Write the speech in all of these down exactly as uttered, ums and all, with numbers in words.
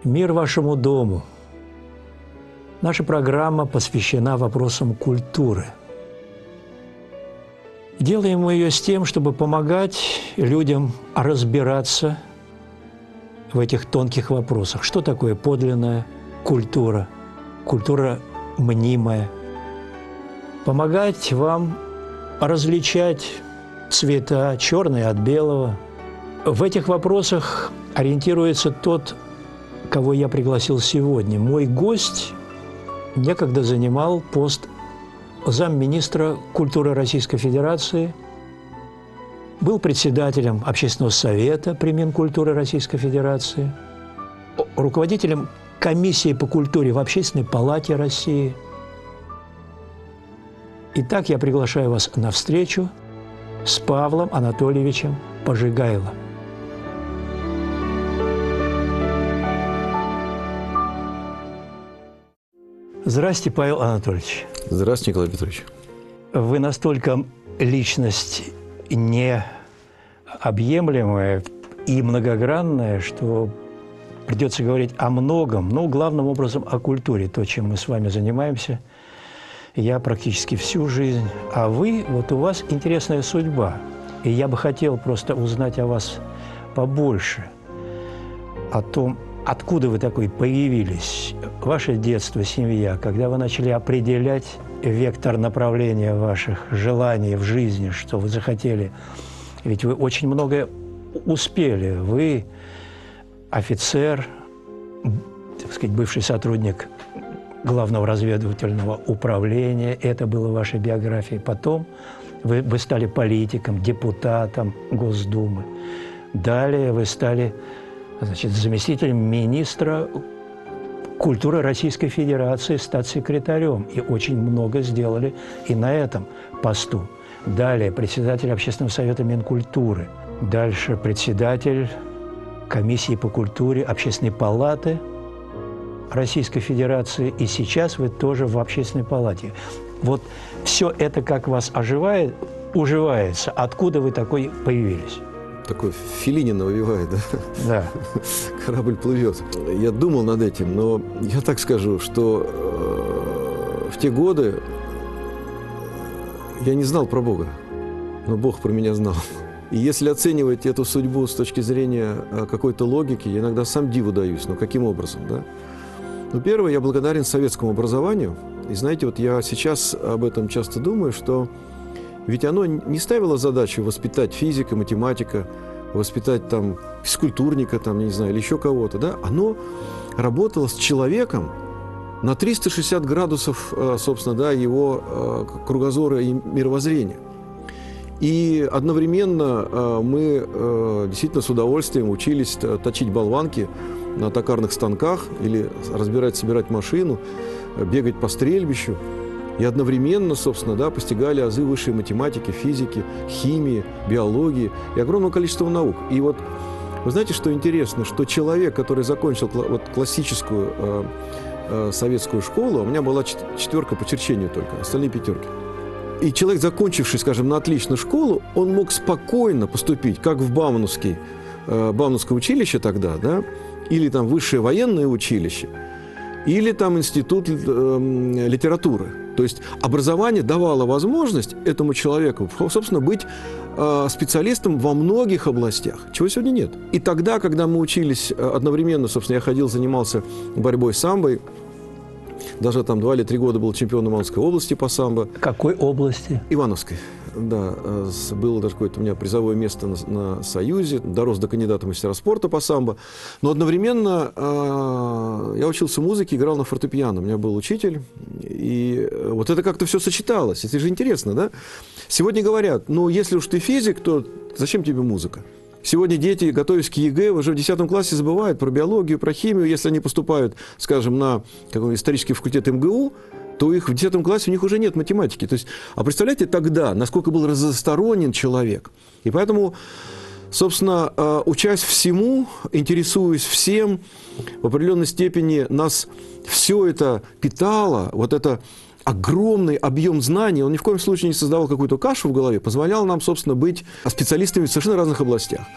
Мир вашему дому. Наша программа посвящена вопросам культуры. Делаем мы ее с тем, чтобы помогать людям разбираться в этих тонких вопросах. Что такое подлинная культура, культура мнимая? Помогать вам различать цвета, черное от белого. В этих вопросах ориентируется тот, кого я пригласил сегодня. Мой гость некогда занимал пост замминистра культуры Российской Федерации, был председателем Общественного совета при Минкультуры Российской Федерации, руководителем комиссии по культуре в Общественной палате России. Итак, я приглашаю вас на встречу с Павлом Анатольевичем Пожигайло. Здравствуйте, Павел Анатольевич. Здравствуйте, Николай Петрович. Вы настолько личность необъемлемая и многогранная, что придется говорить о многом, но главным образом о культуре, то, чем мы с вами занимаемся. Я практически всю жизнь, а вы, вот у вас интересная судьба. И я бы хотел просто узнать о вас побольше, о том, откуда вы такой появились, ваше детство, семья, когда вы начали определять вектор направления ваших желаний в жизни, что вы захотели. Ведь вы очень многое успели. Вы офицер, так сказать, бывший сотрудник Главного разведывательного управления. Это было в вашей биографии. Потом вы, вы стали политиком, депутатом Госдумы. Далее вы стали, значит, заместителем министра культуры Российской Федерации, статс-секретарем. И очень много сделали и на этом посту. Далее председатель Общественного совета Минкультуры. Дальше председатель комиссии по культуре Общественной палаты Российской Федерации. И сейчас вы тоже в Общественной палате. Вот все это как вас оживает, уживается. Откуда вы такой появились? Такой Феллини навевает, да? Да. Корабль плывет. Я думал над этим, но я так скажу, что э, в те годы я не знал про Бога, но Бог про меня знал. И если оценивать эту судьбу с точки зрения какой-то логики, я иногда сам диву даюсь. Но каким образом, да? Ну, первое, я благодарен советскому образованию. И знаете, вот я сейчас об этом часто думаю, что ведь оно не ставило задачу воспитать физика, математика, воспитать там физкультурника, там, не знаю, или еще кого-то, да? Оно работало с человеком на триста шестьдесят градусов, собственно, да, его кругозора и мировоззрения. И одновременно мы действительно с удовольствием учились точить болванки на токарных станках или разбирать, собирать машину, бегать по стрельбищу. И одновременно, собственно, да, постигали азы высшей математики, физики, химии, биологии и огромного количества наук. И вот вы знаете, что интересно, что человек, который закончил вот классическую э, э, советскую школу, у меня была четверка по черчению только, остальные пятерки. И человек, закончивший, скажем, на отлично школу, он мог спокойно поступить, как в Бауманское, э, Бауманское училище тогда, да, или там высшее военное училище, или там институт э, литературы. То есть образование давало возможность этому человеку, собственно, быть э, специалистом во многих областях, чего сегодня нет. И тогда, когда мы учились одновременно, собственно, я ходил, занимался борьбой самбой, даже там два или три года был чемпионом Ивановской области по самбо. Какой области? Ивановской. Да, было даже какое-то у меня призовое место на, на Союзе, дорос до кандидата мастера спорта по самбо. Но одновременно э, я учился музыке, играл на фортепиано. У меня был учитель, и вот это как-то все сочеталось. Это же интересно, да? Сегодня говорят, ну, если уж ты физик, то зачем тебе музыка? Сегодня дети, готовясь к ЕГЭ, уже в десятом классе забывают про биологию, про химию. Если они поступают, скажем, на какой-нибудь исторический факультет эм гэ у, то их в десятом классе у них уже нет математики. То есть, а представляете тогда, насколько был разносторонен человек. И поэтому, собственно, учась всему, интересуясь всем, в определенной степени нас все это питало, вот это огромный объем знаний, он ни в коем случае не создавал какую-то кашу в голове, позволял нам, собственно, быть специалистами в совершенно разных областях.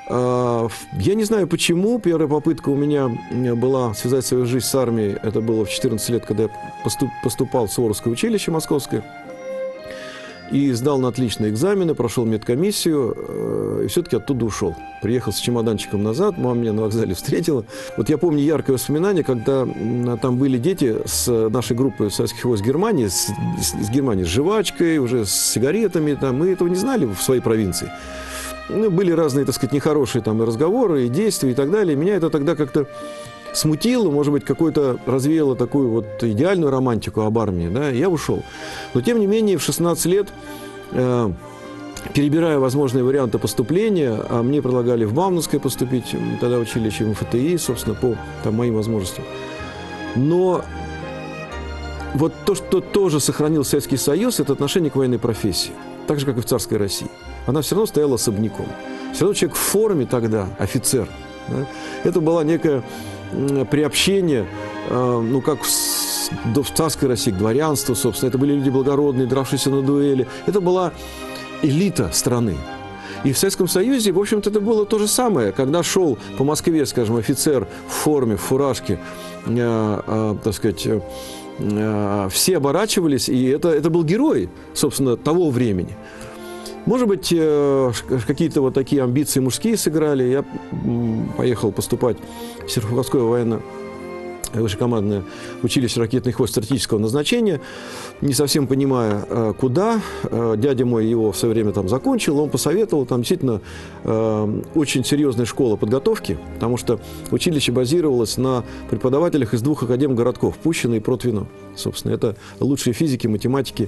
Я не знаю почему. Первая попытка у меня была связать свою жизнь с армией. Это было в четырнадцать лет, когда я поступал в Суворовское училище московское. И сдал на отличные экзамены, прошел медкомиссию, и все-таки оттуда ушел. Приехал с чемоданчиком назад, мама меня на вокзале встретила. Вот я помню яркое воспоминание, когда там были дети с нашей группы советских войск Германии, с, с Германии, с жвачкой, уже с сигаретами, там, мы этого не знали в своей провинции. Ну, были разные, так сказать, нехорошие там и разговоры, и действия, и так далее. Меня это тогда как-то смутило, может быть, какой-то развеяло такую вот идеальную романтику об армии, да, и я ушел. Но, тем не менее, в шестнадцать лет, э, перебирая возможные варианты поступления, а мне предлагали в Бауманское поступить, тогда училище, в эм эф тэ и, собственно, по там, моим возможностям. Но вот то, что тоже сохранил Советский Союз, это отношение к военной профессии, так же, как и в царской России. Она все равно стояла особняком. Все равно человек в форме тогда, офицер, да, это была некая приобщение, ну, как в царской России, к дворянству, собственно. Это были люди благородные, дравшиеся на дуэли. Это была элита страны. И в Советском Союзе, в общем-то, это было то же самое. Когда шел по Москве, скажем, офицер в форме, в фуражке, э, э, так сказать, э, все оборачивались, и это, это был герой, собственно, того времени. Может быть, какие-то вот такие амбиции мужские сыграли. Я поехал поступать в Серпуховское военно высшекомандное училище ракетных войск стратегического назначения, не совсем понимая, куда. Дядя мой его в свое время там закончил, он посоветовал, там действительно очень серьезная школа подготовки, потому что училище базировалось на преподавателях из двух академгородков, Пущино и Протвино. Собственно, это лучшие физики, математики.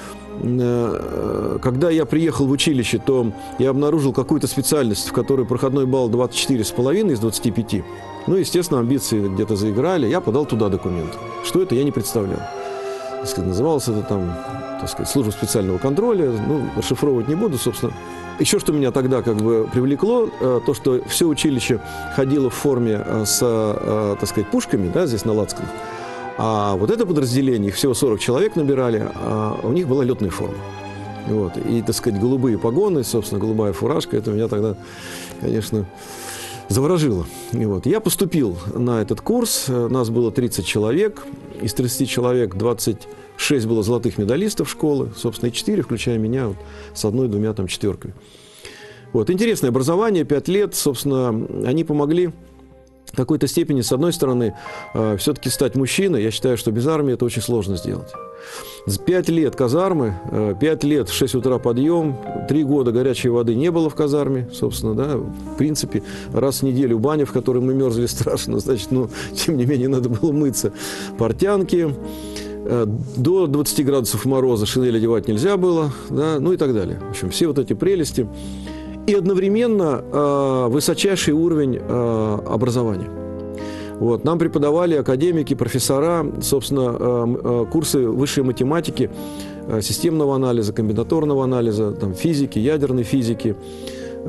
Когда я приехал в училище, то я обнаружил какую-то специальность, в которой проходной балл двадцать четыре с половиной из двадцати пяти. Ну, естественно, амбиции где-то заиграли. Я подал туда документы. Что это, я не представлял. Так сказать, называлось это там, так сказать, служба специального контроля. Ну, расшифровывать не буду, собственно. Еще что меня тогда как бы привлекло, то, что все училище ходило в форме с, так сказать, пушками, да, здесь на лацканах. А вот это подразделение, их всего сорок человек набирали, а у них была летная форма. Вот. И, так сказать, голубые погоны, собственно, голубая фуражка, это меня тогда, конечно, заворожило. И вот. Я поступил на этот курс, нас было тридцать человек, из тридцати человек двадцать шесть было золотых медалистов школы, собственно, и четыре, включая меня, вот, с одной-двумя там четверками. Вот. Интересное образование, пять лет, собственно, они помогли в какой-то степени, с одной стороны, э, все-таки стать мужчиной. Я считаю, что без армии это очень сложно сделать. Пять лет казармы, э, пять лет в шесть утра подъем, три года горячей воды не было в казарме, собственно, да, в принципе, раз в неделю баня, в которой мы мерзли страшно, значит, ну, тем не менее, надо было мыться. Портянки, э, до двадцати градусов мороза шинель одевать нельзя было, да, ну и так далее. В общем, все вот эти прелести. И одновременно э, высочайший уровень э, образования. Вот. Нам преподавали академики, профессора, собственно, э, э, курсы высшей математики, э, системного анализа, комбинаторного анализа, там, физики, ядерной физики, э,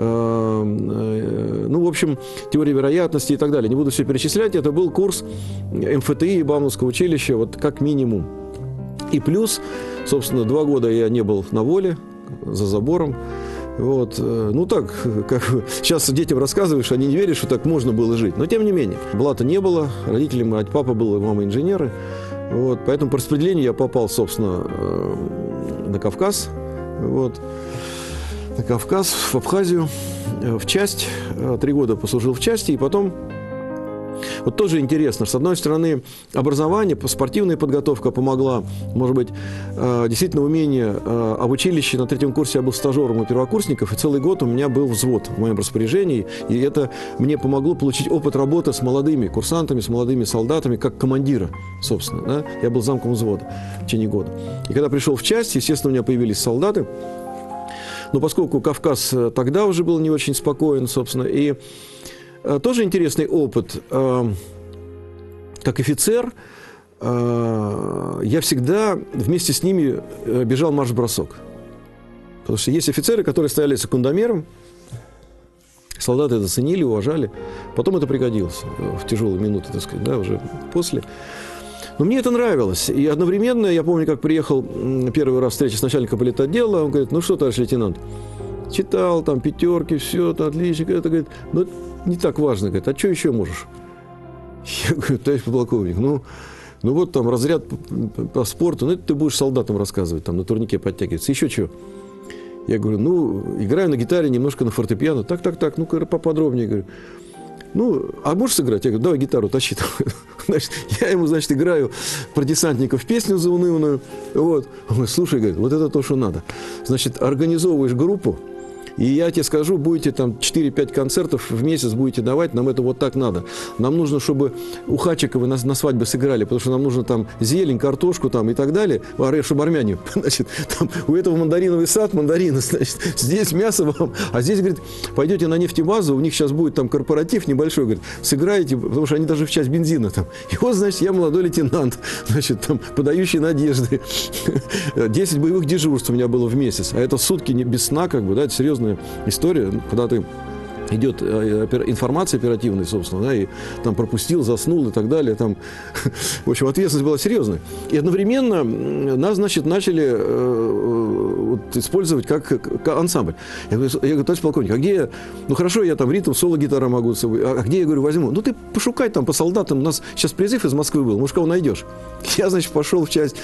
э, ну, в общем, теория вероятности и так далее. Не буду все перечислять. Это был курс эм эф тэ и и Бауманского училища, вот как минимум. И плюс, собственно, два года я не был на воле, за забором. Вот. Ну так, как сейчас детям рассказываешь, они не верят, что так можно было жить. Но тем не менее, блата не было, родители, мать, папа был, мама инженеры. Вот. Поэтому по распределению я попал, собственно, на Кавказ. Вот. На Кавказ, в Абхазию, в часть. Три года послужил в части, и потом... Вот тоже интересно, с одной стороны, образование, спортивная подготовка помогла, может быть, действительно умение, а в училище на третьем курсе я был стажером у первокурсников, и целый год у меня был взвод в моем распоряжении, и это мне помогло получить опыт работы с молодыми курсантами, с молодыми солдатами, как командира, собственно, да? Я был замком взвода в течение года. И когда пришел в часть, естественно, у меня появились солдаты, но поскольку Кавказ тогда уже был не очень спокоен, собственно, и тоже интересный опыт. Как офицер, я всегда вместе с ними бежал марш-бросок. Потому что есть офицеры, которые стояли секундомером, солдаты это ценили, уважали. Потом это пригодилось в тяжелые минуты, так сказать, да, уже после. Но мне это нравилось. И одновременно, я помню, как приехал первый раз встреча с начальником политотдела, он говорит: ну что, товарищ лейтенант, читал, там, пятерки, все, это отлично. Это, говорит, ну, это не так важно. Говорит, а что еще можешь? Я говорю, товарищ подполковник, ну, ну вот там разряд по, по спорту, ну, это ты будешь солдатам рассказывать, там, на турнике подтягиваться. Еще чего? Я говорю, ну, играю на гитаре, немножко на фортепиано. Так, так, так, ну-ка поподробнее. Говорю, ну, а можешь сыграть? Я говорю, давай гитару тащи. Значит, я ему, значит, играю про десантников песню заунывную. Вот. Он говорит, слушай, говорит, вот это то, что надо. Значит, организовываешь группу, и я тебе скажу, будете там четыре-пять концертов в месяц будете давать, нам это вот так надо. Нам нужно, чтобы у Хачиковой на, на свадьбе сыграли, потому что нам нужно там зелень, картошку там и так далее, чтобы армяне, значит, там у этого мандариновый сад, мандарины, значит, здесь мясо вам, а здесь, говорит, пойдете на нефтебазу, у них сейчас будет там корпоратив небольшой, говорит, сыграете, потому что они даже в часть бензина там. И вот, значит, я молодой лейтенант, значит, там, подающий надежды. десять боевых дежурств у меня было в месяц, а это сутки не без сна, как бы, да, это серьезно история, когда ты идет информация оперативная, собственно, да, и там пропустил, заснул и так далее. Там, в общем, ответственность была серьезная. И одновременно нас, значит, начали э, вот, использовать как, как ансамбль. Я говорю, я говорю, товарищ полковник, а где я? Ну, хорошо, я там ритм, соло-гитара могу с собой. А где, я говорю, возьму? Ну, ты пошукай там по солдатам. У нас сейчас призыв из Москвы был. Может, кого найдешь? Я, значит, пошел в часть...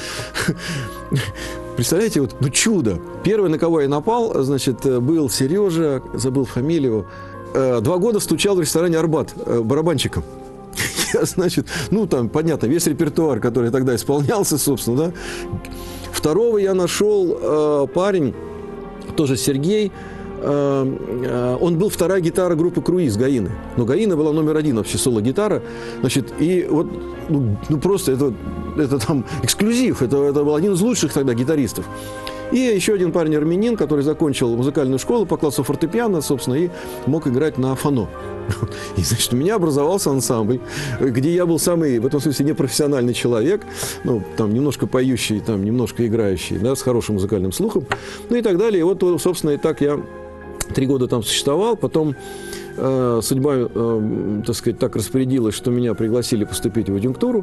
Представляете, вот, ну, чудо. Первый, на кого я напал, значит, был Сережа, забыл фамилию. Два года стучал в ресторане «Арбат» барабанщиком. Я, значит, ну, там, понятно, весь репертуар, который тогда исполнялся, собственно, да. Второго я нашел э, парень, тоже Сергей. Э, э, он был вторая гитара группы «Круиз» Гаины. Но Гаина была номер один вообще, соло-гитара. Значит, и вот, ну, ну просто это, это там эксклюзив. Это, это был один из лучших тогда гитаристов. И еще один парень армянин, который закончил музыкальную школу по классу фортепиано, собственно, и мог играть на фано. И, значит, у меня образовался ансамбль, где я был самый, в этом смысле, непрофессиональный человек, ну, там, немножко поющий, там, немножко играющий, да, с хорошим музыкальным слухом, ну, и так далее. И вот, собственно, и так я три года там существовал, потом э, судьба, э, так сказать, так распорядилась, что меня пригласили поступить в адъюнктуру,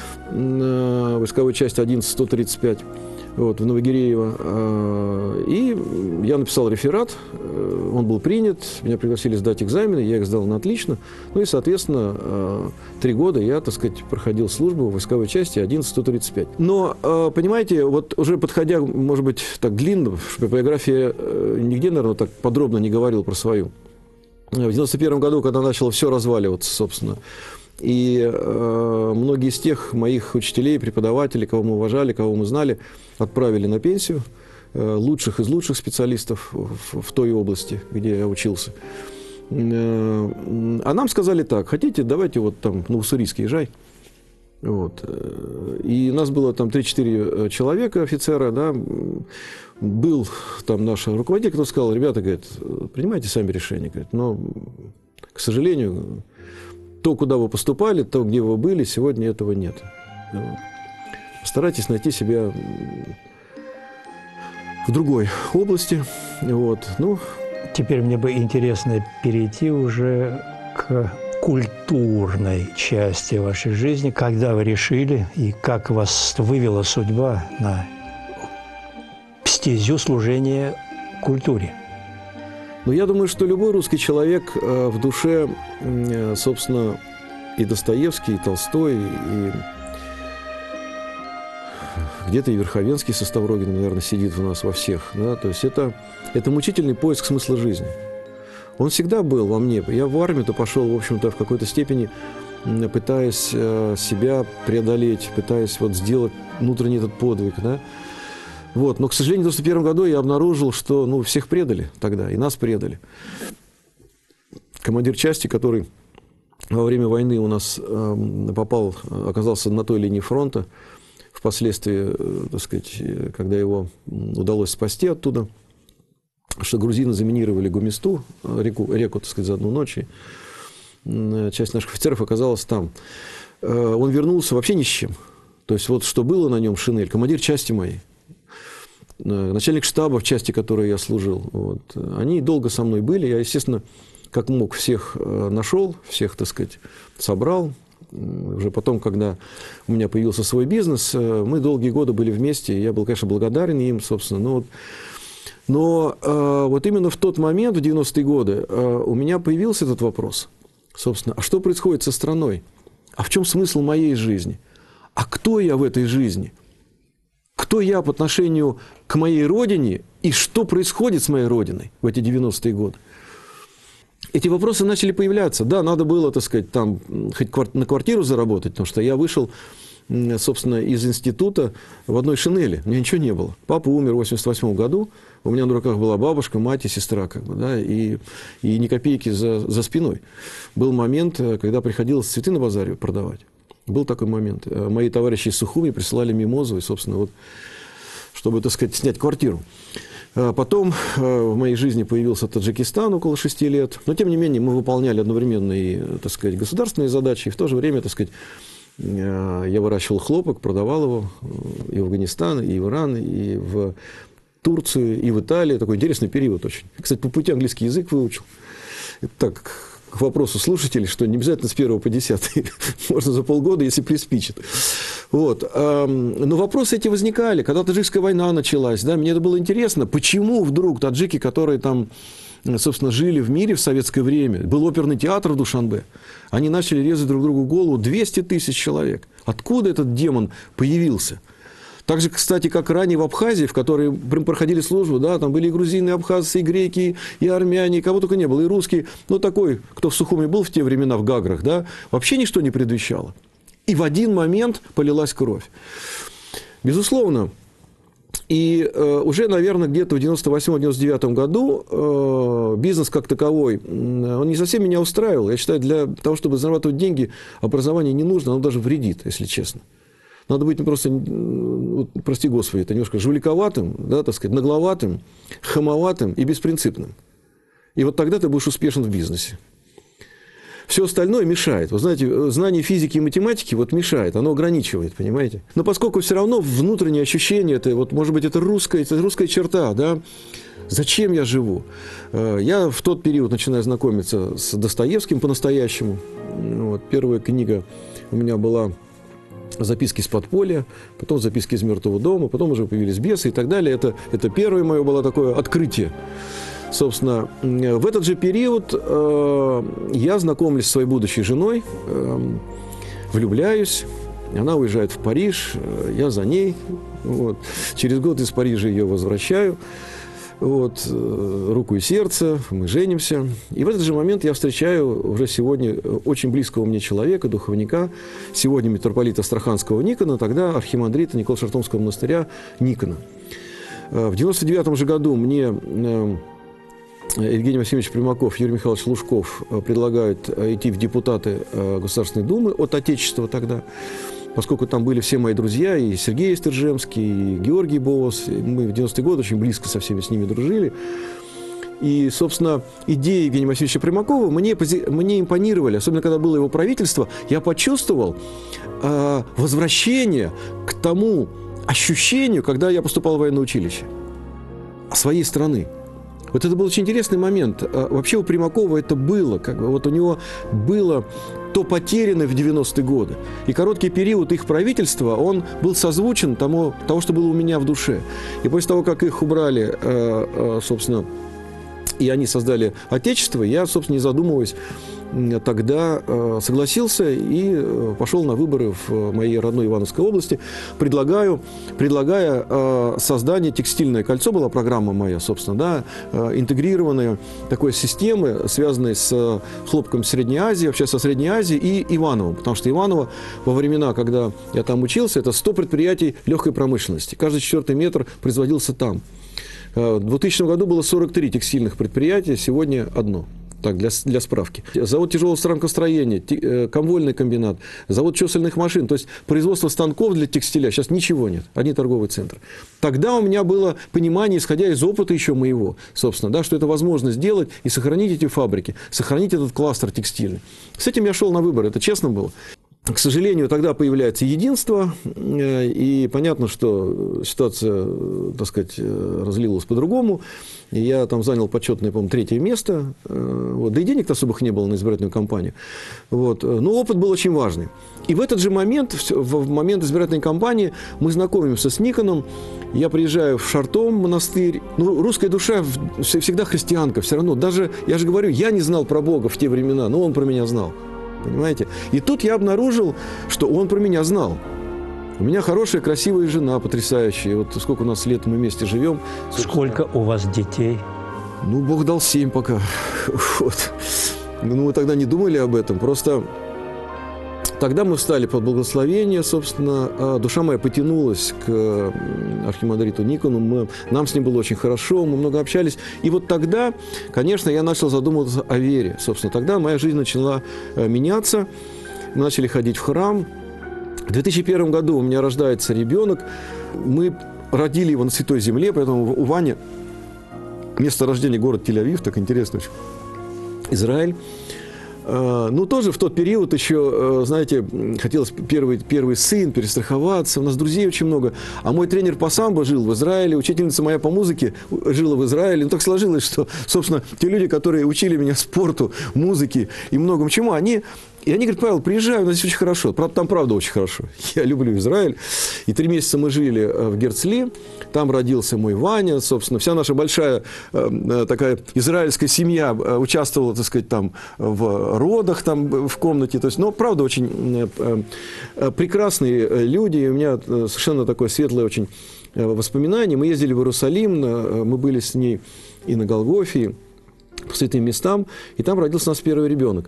э, войсковой части одиннадцать сто тридцать пять. Вот, в Новогиреево. И я написал реферат, он был принят, меня пригласили сдать экзамены, я их сдал на отлично. Ну и, соответственно, три года я, так сказать, проходил службу в войсковой части одиннадцать сто тридцать пять. Но, понимаете, вот уже подходя, может быть, так длинно, по биографии нигде, наверное, так подробно не говорил про свою. В девяносто первом году, когда начало все разваливаться, собственно, и э, многие из тех моих учителей, преподавателей, кого мы уважали, кого мы знали, отправили на пенсию, э, лучших из лучших специалистов в, в той области, где я учился. Э, а нам сказали так: хотите, давайте вот там на Уссурийск езжай. Вот. И нас было там три-четыре человека, офицера, да. Был там наш руководитель, который сказал: ребята, говорит, принимайте сами решение, говорит, но, к сожалению, то, куда вы поступали, то, где вы были, сегодня этого нет. Старайтесь найти себя в другой области. Вот. Ну, теперь мне бы интересно перейти уже к культурной части вашей жизни. Когда вы решили и как вас вывела судьба на стезю служения культуре? Ну, я думаю, что любой русский человек э, в душе, э, собственно, и Достоевский, и Толстой, и где-то и Верховенский со Ставрогиным, наверное, сидит у нас во всех. Да? То есть это, это мучительный поиск смысла жизни. Он всегда был во мне. Я в армию-то пошел, в общем-то, в какой-то степени, пытаясь э, себя преодолеть, пытаясь вот сделать внутренний этот подвиг, да? Вот. Но, к сожалению, в девяносто первом году я обнаружил, что, ну, всех предали тогда, и нас предали. Командир части, который во время войны у нас э, попал, оказался на той линии фронта, впоследствии, э, так сказать, когда его удалось спасти оттуда, что грузины заминировали Гумисту, реку, реку, так сказать, за одну ночь, и э, часть наших офицеров оказалась там. Э, он вернулся вообще ни с чем. То есть вот что было на нем, шинель, командир части моей, начальник штаба в части, в которой я служил. Вот. Они долго со мной были. Я, естественно, как мог, всех нашел, всех, так сказать, собрал. Уже потом, когда у меня появился свой бизнес, мы долгие годы были вместе. Я был, конечно, благодарен им, собственно. Но вот Но э, вот именно в тот момент, в девяностые годы, э, у меня появился этот вопрос. Собственно, а что происходит со страной? А в чем смысл моей жизни? А кто я в этой жизни? Кто я по отношению к моей родине? И что происходит с моей родиной в эти девяностые годы? Эти вопросы начали появляться. Да, надо было, так сказать, там хоть на квартиру заработать, потому что я вышел, собственно, из института в одной шинели. У меня ничего не было. Папа умер в восемьдесят восьмом году. У меня на руках была бабушка, мать и сестра, как бы, да, и, и ни копейки за, за спиной. Был момент, когда приходилось цветы на базаре продавать. Был такой момент. Мои товарищи из Сухуми присылали мимозу, и, собственно, вот, чтобы, так сказать, снять квартиру. Потом в моей жизни появился Таджикистан около шести лет. Но, тем не менее, мы выполняли одновременно и, так сказать, государственные задачи, и в то же время, так сказать, я выращивал хлопок, продавал его и в Афганистан, и в Иран, и в Турцию, и в Италию. Такой интересный период очень. Кстати, по пути английский язык выучил. Так, к вопросу слушателей, что не обязательно с первого по десятый, можно за полгода, если приспичит. Вот. Но вопросы эти возникали, когда таджикская война началась. Да, мне это было интересно, почему вдруг таджики, которые там, собственно, жили в мире в советское время, был оперный театр в Душанбе, они начали резать друг другу голову, двести тысяч человек. Откуда этот демон появился? Так же, кстати, как ранее в Абхазии, в которой проходили службу, да, там были и грузины, и абхазцы, и греки, и армяне, и кого только не было, и русские. Ну, такой, кто в Сухуми был в те времена в Гаграх, да, вообще ничто не предвещало. И в один момент полилась кровь. Безусловно. И э, уже, наверное, где-то в девяносто восьмом — девяносто девятом году э, бизнес как таковой, он не совсем меня устраивал. Я считаю, для того, чтобы зарабатывать деньги, образование не нужно, оно даже вредит, если честно. Надо быть не просто, вот, прости господи, это немножко жуликоватым, да, так сказать, нагловатым, хамоватым и беспринципным. И вот тогда ты будешь успешен в бизнесе. Все остальное мешает. Вы знаете, знание физики и математики вот мешает, оно ограничивает, понимаете? Но поскольку все равно внутреннее ощущение, это, вот, может быть, это русская, это русская черта, да, зачем я живу? Я в тот период начинаю знакомиться с Достоевским по-настоящему. Вот, первая книга у меня была «Записки с подполья», потом «Записки из мертвого дома», потом уже появились «Бесы» и так далее. Это, это первое мое было такое открытие. Собственно, в этот же период э, я знакомлюсь с своей будущей женой, э, влюбляюсь, она уезжает в Париж, э, я за ней. Вот. Через год из Парижа ее возвращаю. Вот, руку и сердце, мы женимся. И в этот же момент я встречаю уже сегодня очень близкого мне человека, духовника, сегодня митрополита Астраханского Никона, тогда архимандрита Николо-Шартомского монастыря Никона. В девяносто девятом же году мне Евгений Васильевич Примаков, Юрий Михайлович Лужков предлагают идти в депутаты Государственной Думы от Отечества тогда. Поскольку там были все мои друзья, и Сергей Стержемский, и Георгий Боос, мы в девяностые годы очень близко со всеми с ними дружили. И, собственно, идеи Евгения Васильевича Примакова мне, мне импонировали, особенно когда было его правительство, я почувствовал э, возвращение к тому ощущению, когда я поступал в военное училище, своей страны. Вот это был очень интересный момент. Вообще у Примакова это было, как бы, вот у него было то потерянное в девяностые годы. И короткий период их правительства, он был созвучен тому, того, что было у меня в душе. И после того, как их убрали, собственно, и они создали Отечество, я, собственно, не задумываясь, тогда согласился и пошел на выборы в моей родной Ивановской области, предлагаю, предлагая создание «Текстильное кольцо», была программа моя, собственно, да, интегрированная такой системы, связанной с хлопком Средней Азии, вообще со Средней Азией и Ивановым, потому что Иваново во времена, когда я там учился, это сто предприятий легкой промышленности, каждый четвертый метр производился там. В двухтысячном году было сорок три текстильных предприятия, сегодня одно. Так, для, для справки. Завод тяжелого станкостроения, комвольный комбинат, завод чесальных машин, то есть производство станков для текстиля. Сейчас ничего нет, одни торговый центр. Тогда у меня было понимание, исходя из опыта еще моего, собственно, да, что это возможно сделать и сохранить эти фабрики, сохранить этот кластер текстильный. С этим я шел на выборы, это честно было. К сожалению, тогда появляется единство, и понятно, что ситуация, так сказать, разлилась по-другому. Я там занял почетное, по-моему, третье место, вот, да и денег особых не было на избирательную кампанию. Вот. Но опыт был очень важный. И в этот же момент, в момент избирательной кампании, мы знакомимся с Никоном. Я приезжаю в Шартом монастырь. Ну, русская душа всегда христианка, все равно. Даже, я же говорю, я не знал про Бога в те времена, но он про меня знал. Понимаете? И тут я обнаружил, что он про меня знал. У меня хорошая, красивая жена, потрясающая. Вот сколько у нас лет мы вместе живем. Сколько у вас детей? Ну, Бог дал семь пока. Вот. Ну, мы тогда не думали об этом. Просто тогда мы встали под благословение, собственно. А душа моя потянулась к архимандриту Никону. Мы, нам с ним было очень хорошо, мы много общались. И вот тогда, конечно, я начал задумываться о вере. Собственно, тогда моя жизнь начала меняться. Мы начали ходить в храм. В две тысячи первом году у меня рождается ребенок. Мы родили его на Святой Земле, поэтому у Вани место рождения город Тель-Авив, так интересно очень, Израиль. Ну, тоже в тот период еще, знаете, хотелось первый, первый сын, перестраховаться. У нас друзей очень много. А мой тренер по самбо жил в Израиле, учительница моя по музыке жила в Израиле. Ну, так сложилось, что, собственно, те люди, которые учили меня спорту, музыке и многому чему, они... И они говорят: Павел, приезжай, у нас здесь очень хорошо. Правда, там правда очень хорошо. Я люблю Израиль. И три месяца мы жили в Герцли. Там родился мой Ваня, собственно. Вся наша большая э, такая израильская семья участвовала, так сказать, там в родах, там в комнате. То есть, ну, правда, очень э, э, прекрасные люди. И у меня совершенно такое светлое очень воспоминание. Мы ездили в Иерусалим, мы были с ней и на Голгофе, по святым местам. И там родился у нас первый ребенок.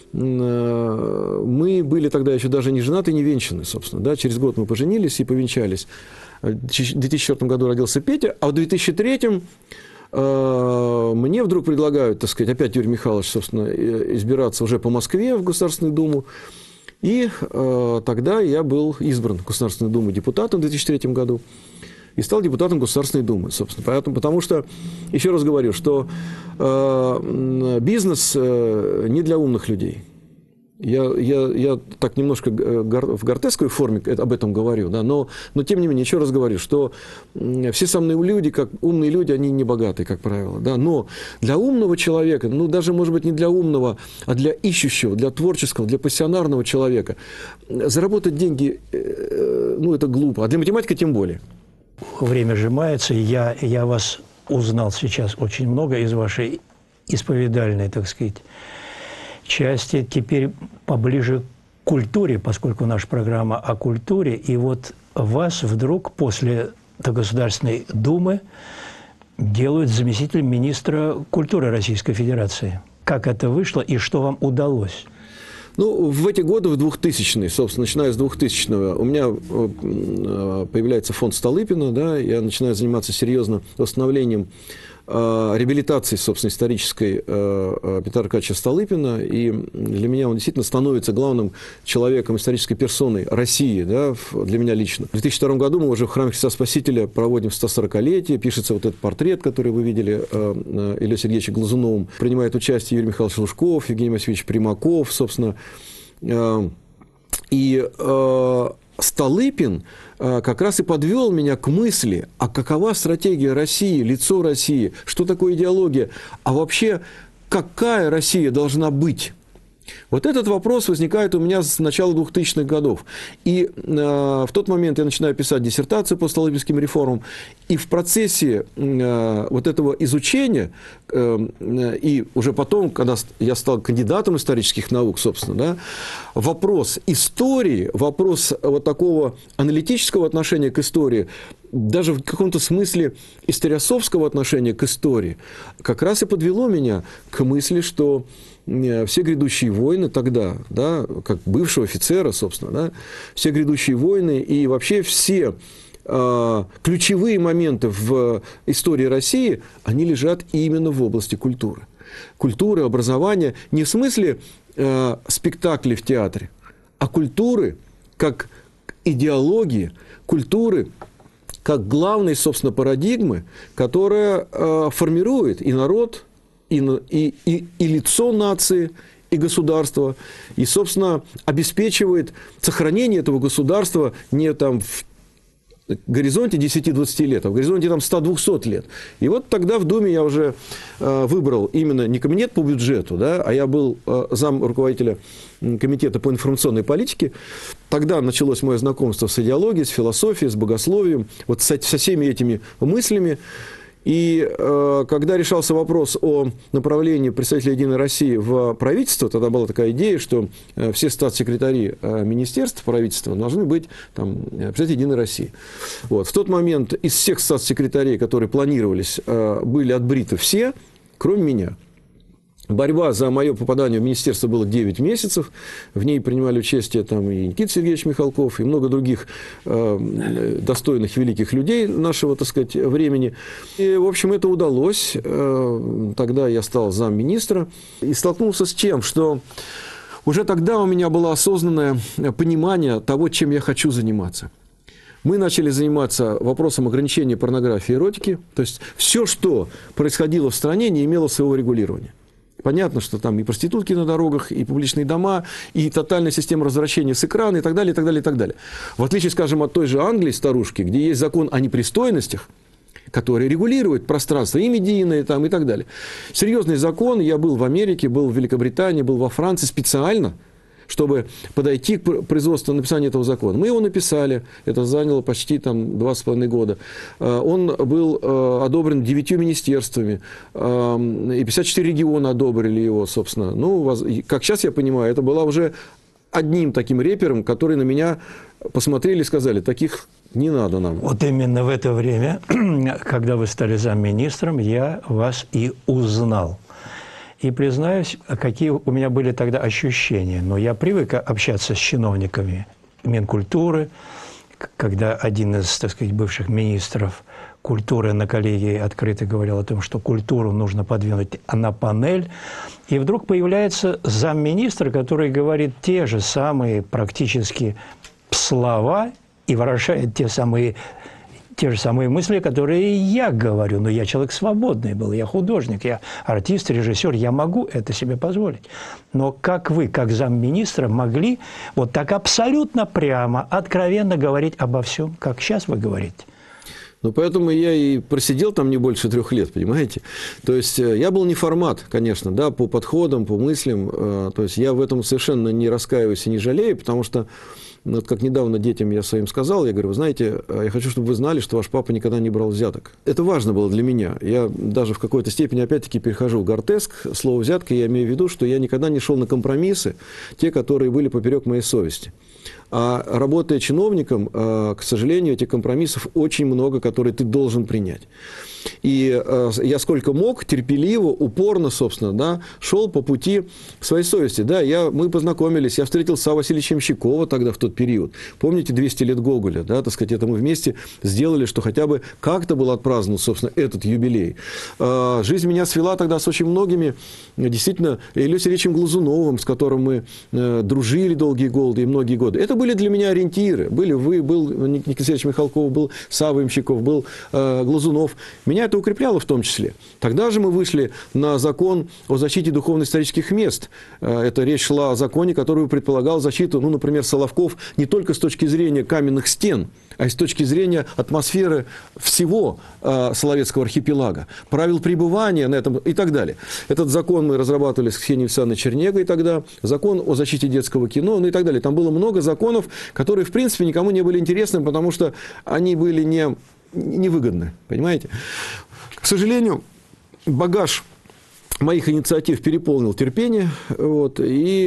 Мы были тогда еще даже не женаты, не венчаны, собственно. Да? Через год мы поженились и повенчались. В две тысячи четвёртом году родился Петя, а в две тысячи третьем э, мне вдруг предлагают, так сказать, опять Юрий Михайлович, собственно, избираться уже по Москве в Государственную Думу. И э, тогда я был избран в Государственную Думу депутатом в две тысячи третьем году. И стал депутатом Государственной Думы, собственно. Поэтому, потому что, еще раз говорю, что э, бизнес э, не для умных людей. Я, я, я так немножко гор, в гортесковой форме об этом говорю, да, но, но тем не менее, еще раз говорю, что все со мной люди, как умные люди, они не богатые, как правило. Да, но для умного человека, ну даже, может быть, не для умного, а для ищущего, для творческого, для пассионарного человека, заработать деньги, э, ну это глупо, а для математика тем более. Время сжимается, и я, я вас узнал сейчас очень много из вашей исповедальной, так сказать, части. Теперь поближе к культуре, поскольку наша программа о культуре. И вот вас вдруг после Государственной Думы делают заместителем министра культуры Российской Федерации. Как это вышло и что вам удалось? Ну, в эти годы, в двухтысячные, собственно, начиная с двухтысячного, у меня появляется фонд Столыпина, да, я начинаю заниматься серьезно восстановлением, реабилитацией, собственно, исторической Петра Аркадьевича Столыпина, и для меня он действительно становится главным человеком, исторической персоной России, да, для меня лично. В две тысячи втором году мы уже в Храме Христа Спасителя проводим сто сорокалетие, пишется вот этот портрет, который вы видели, Ильей Сергеевича Глазуновым, принимает участие Юрий Михайлович Лужков, Евгений Васильевич Примаков, собственно, и Столыпин как раз и подвел меня к мысли, а какова стратегия России, лицо России, что такое идеология, а вообще какая Россия должна быть. Вот этот вопрос возникает у меня с начала двухтысячных годов. И э, в тот момент я начинаю писать диссертацию по столыпинским реформам, и в процессе э, вот этого изучения, э, э, и уже потом, когда я стал кандидатом исторических наук, собственно, да, вопрос истории, вопрос вот такого аналитического отношения к истории, даже в каком-то смысле историосовского отношения к истории, как раз и подвело меня к мысли, что все грядущие войны тогда, да, как бывшего офицера, собственно, да, все грядущие войны и вообще все э, ключевые моменты в истории России, они лежат именно в области культуры. Культуры, образования, не в смысле э, спектаклей в театре, а культуры как идеологии, культуры как главной, собственно, парадигмы, которая э, формирует и народ, И, и, и, и лицо нации, и государства, и, собственно, обеспечивает сохранение этого государства не там в горизонте десяти-двадцати лет, а в горизонте там ста-двухсот лет. И вот тогда в Думе я уже э, выбрал именно не комитет по бюджету, да, а я был э, зам руководителя комитета по информационной политике. Тогда началось мое знакомство с идеологией, с философией, с богословием, вот со, со всеми этими мыслями. И э, когда решался вопрос о направлении представителей «Единой России» в правительство, тогда была такая идея, что э, все статс-секретари э, министерств правительства должны быть там, представители «Единой России». Вот. В тот момент из всех статс-секретарей, которые планировались, э, были отбриты все, кроме меня. Борьба за мое попадание в министерство было девять месяцев. В ней принимали участие там и Никита Сергеевич Михалков, и много других э, достойных, великих людей нашего, так сказать, времени. И, в общем, это удалось. Э, тогда я стал замминистра и столкнулся с чем? Что уже тогда у меня было осознанное понимание того, чем я хочу заниматься. Мы начали заниматься вопросом ограничения порнографии и эротики. То есть все, что происходило в стране, не имело своего регулирования. Понятно, что там и проститутки на дорогах, и публичные дома, и тотальная система развращения с экрана, и так далее, и так далее, и так далее. В отличие, скажем, от той же Англии, старушки, где есть закон о непристойностях, который регулирует пространство и медийное, там, и так далее. Серьезный закон. Я был в Америке, был в Великобритании, был во Франции специально, чтобы подойти к производству написания этого закона. Мы его написали, это заняло почти там, два с половиной года. Он был одобрен девятью министерствами, и пятьдесят четыре региона одобрили его, собственно. Ну, как сейчас я понимаю, это было уже одним таким репером, который на меня посмотрели и сказали, таких не надо нам. Вот именно в это время, когда вы стали замминистром, я вас и узнал. И признаюсь, какие у меня были тогда ощущения. Но я привык общаться с чиновниками Минкультуры, когда один из, так сказать, бывших министров культуры на коллегии открыто говорил о том, что культуру нужно подвинуть на панель. И вдруг появляется замминистра, который говорит те же самые практически слова и выражает те самые... Те же самые мысли, которые я говорю. Но я человек свободный был, я художник, я артист, режиссер, я могу это себе позволить. Но как вы, как замминистра, могли вот так абсолютно прямо, откровенно говорить обо всем, как сейчас вы говорите? Ну, поэтому я и просидел там не больше трех лет, понимаете? То есть, я был не формат, конечно, да, по подходам, по мыслям. То есть, я в этом совершенно не раскаиваюсь и не жалею, потому что ну, вот как недавно детям я своим сказал, я говорю, вы знаете, я хочу, чтобы вы знали, что ваш папа никогда не брал взяток. Это важно было для меня. Я даже в какой-то степени, опять-таки, перехожу в гортеск. Слово «взятка» я имею в виду, что я никогда не шел на компромиссы, те, которые были поперек моей совести. А работая чиновником, к сожалению, этих компромиссов очень много, которые ты должен принять. И я сколько мог, терпеливо, упорно, собственно, да, шел по пути своей совести. Да, я, мы познакомились, я встретил Савву Васильевича Ямщикова тогда, в тот период. Помните, двести лет Гоголя, да, так сказать, это мы вместе сделали, что хотя бы как-то был отпразднован, собственно, этот юбилей. Жизнь меня свела тогда с очень многими, действительно, Ильей Сергеевичем Глазуновым, с которым мы дружили долгие годы и многие годы. Это были для меня ориентиры. Были вы, был Никита Сергеевич Михалков, был Савва Ямщиков, был Глазунов. Меня это укрепляло в том числе. Тогда же мы вышли на закон о защите духовно-исторических мест. Это речь шла о законе, который предполагал защиту, ну, например, Соловков не только с точки зрения каменных стен, а и с точки зрения атмосферы всего э, Соловецкого архипелага, правил пребывания на этом и так далее. Этот закон мы разрабатывали с Ксенией Александровной Чернегой тогда, закон о защите детского кино, ну и так далее. Там было много законов, которые, в принципе, никому не были интересны, потому что они были не... невыгодны, понимаете? К сожалению, багаж моих инициатив переполнил терпение, вот, и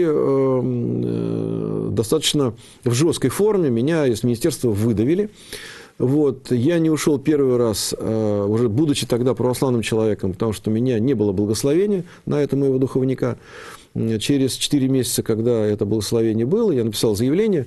э, достаточно в жесткой форме меня из министерства выдавили. Вот, я не ушел первый раз, э, уже будучи тогда православным человеком, потому что у меня не было благословения на это моего духовника. Через четыре месяца, когда это благословение было, я написал заявление.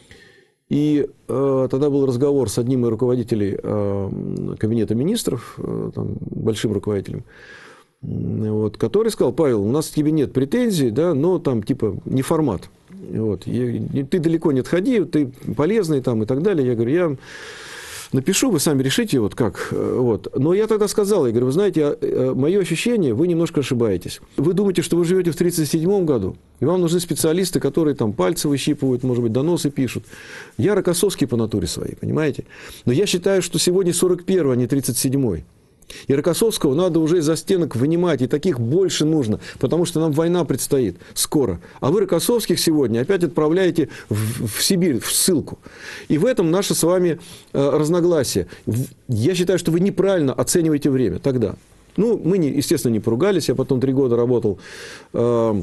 И э, тогда был разговор с одним из руководителей э, кабинета министров, э, там, большим руководителем, вот, который сказал: Павел, у нас к тебе нет претензий, да, но там типа не формат. Вот, и, и ты далеко не отходи, ты полезный там, и так далее. Я говорю, я напишу, вы сами решите, вот как. Вот. Но я тогда сказал, я говорю, вы знаете, мое ощущение, вы немножко ошибаетесь. Вы думаете, что вы живете в тридцать седьмом году, и вам нужны специалисты, которые там пальцы выщипывают, может быть, доносы пишут. Я Рокоссовский по натуре своей, понимаете? Но я считаю, что сегодня сорок первый, а не тридцать седьмой. И Рокоссовского надо уже из-за стенок вынимать, и таких больше нужно, потому что нам война предстоит скоро. А вы Рокоссовских сегодня опять отправляете в, в Сибирь, в ссылку. И в этом наше с вами э, разногласие. Я считаю, что вы неправильно оцениваете время тогда. Ну, мы, не, естественно, не поругались, я потом три года работал э,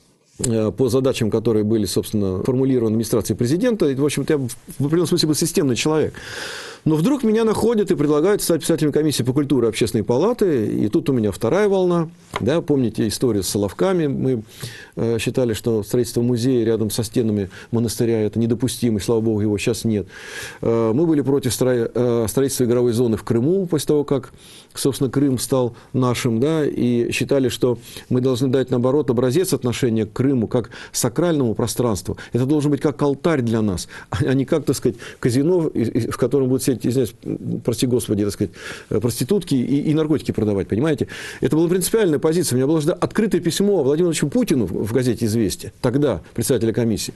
по задачам, которые были, собственно, формулированы администрацией президента. И, в общем-то, я в определенном смысле был системный человек. Но вдруг меня находят и предлагают стать председателем комиссии по культуре Общественной палаты. И тут у меня вторая волна. Да, помните историю с Соловками? Мы э, считали, что строительство музея рядом со стенами монастыря – это недопустимо. И, слава богу, его сейчас нет. Э, мы были против стро... э, строительства игровой зоны в Крыму, после того, как, собственно, Крым стал нашим. Да, и считали, что мы должны дать, наоборот, образец отношения к Крыму как к сакральному пространству. Это должен быть как алтарь для нас, а не как, так сказать, казино, в котором будут сидеть, извиняюсь, прости господи, так сказать, проститутки и, и наркотики продавать, понимаете? Это была принципиальная позиция. У меня было даже открытое письмо Владимиру Владимировичу Путину в газете «Известия», тогда председателя комиссии.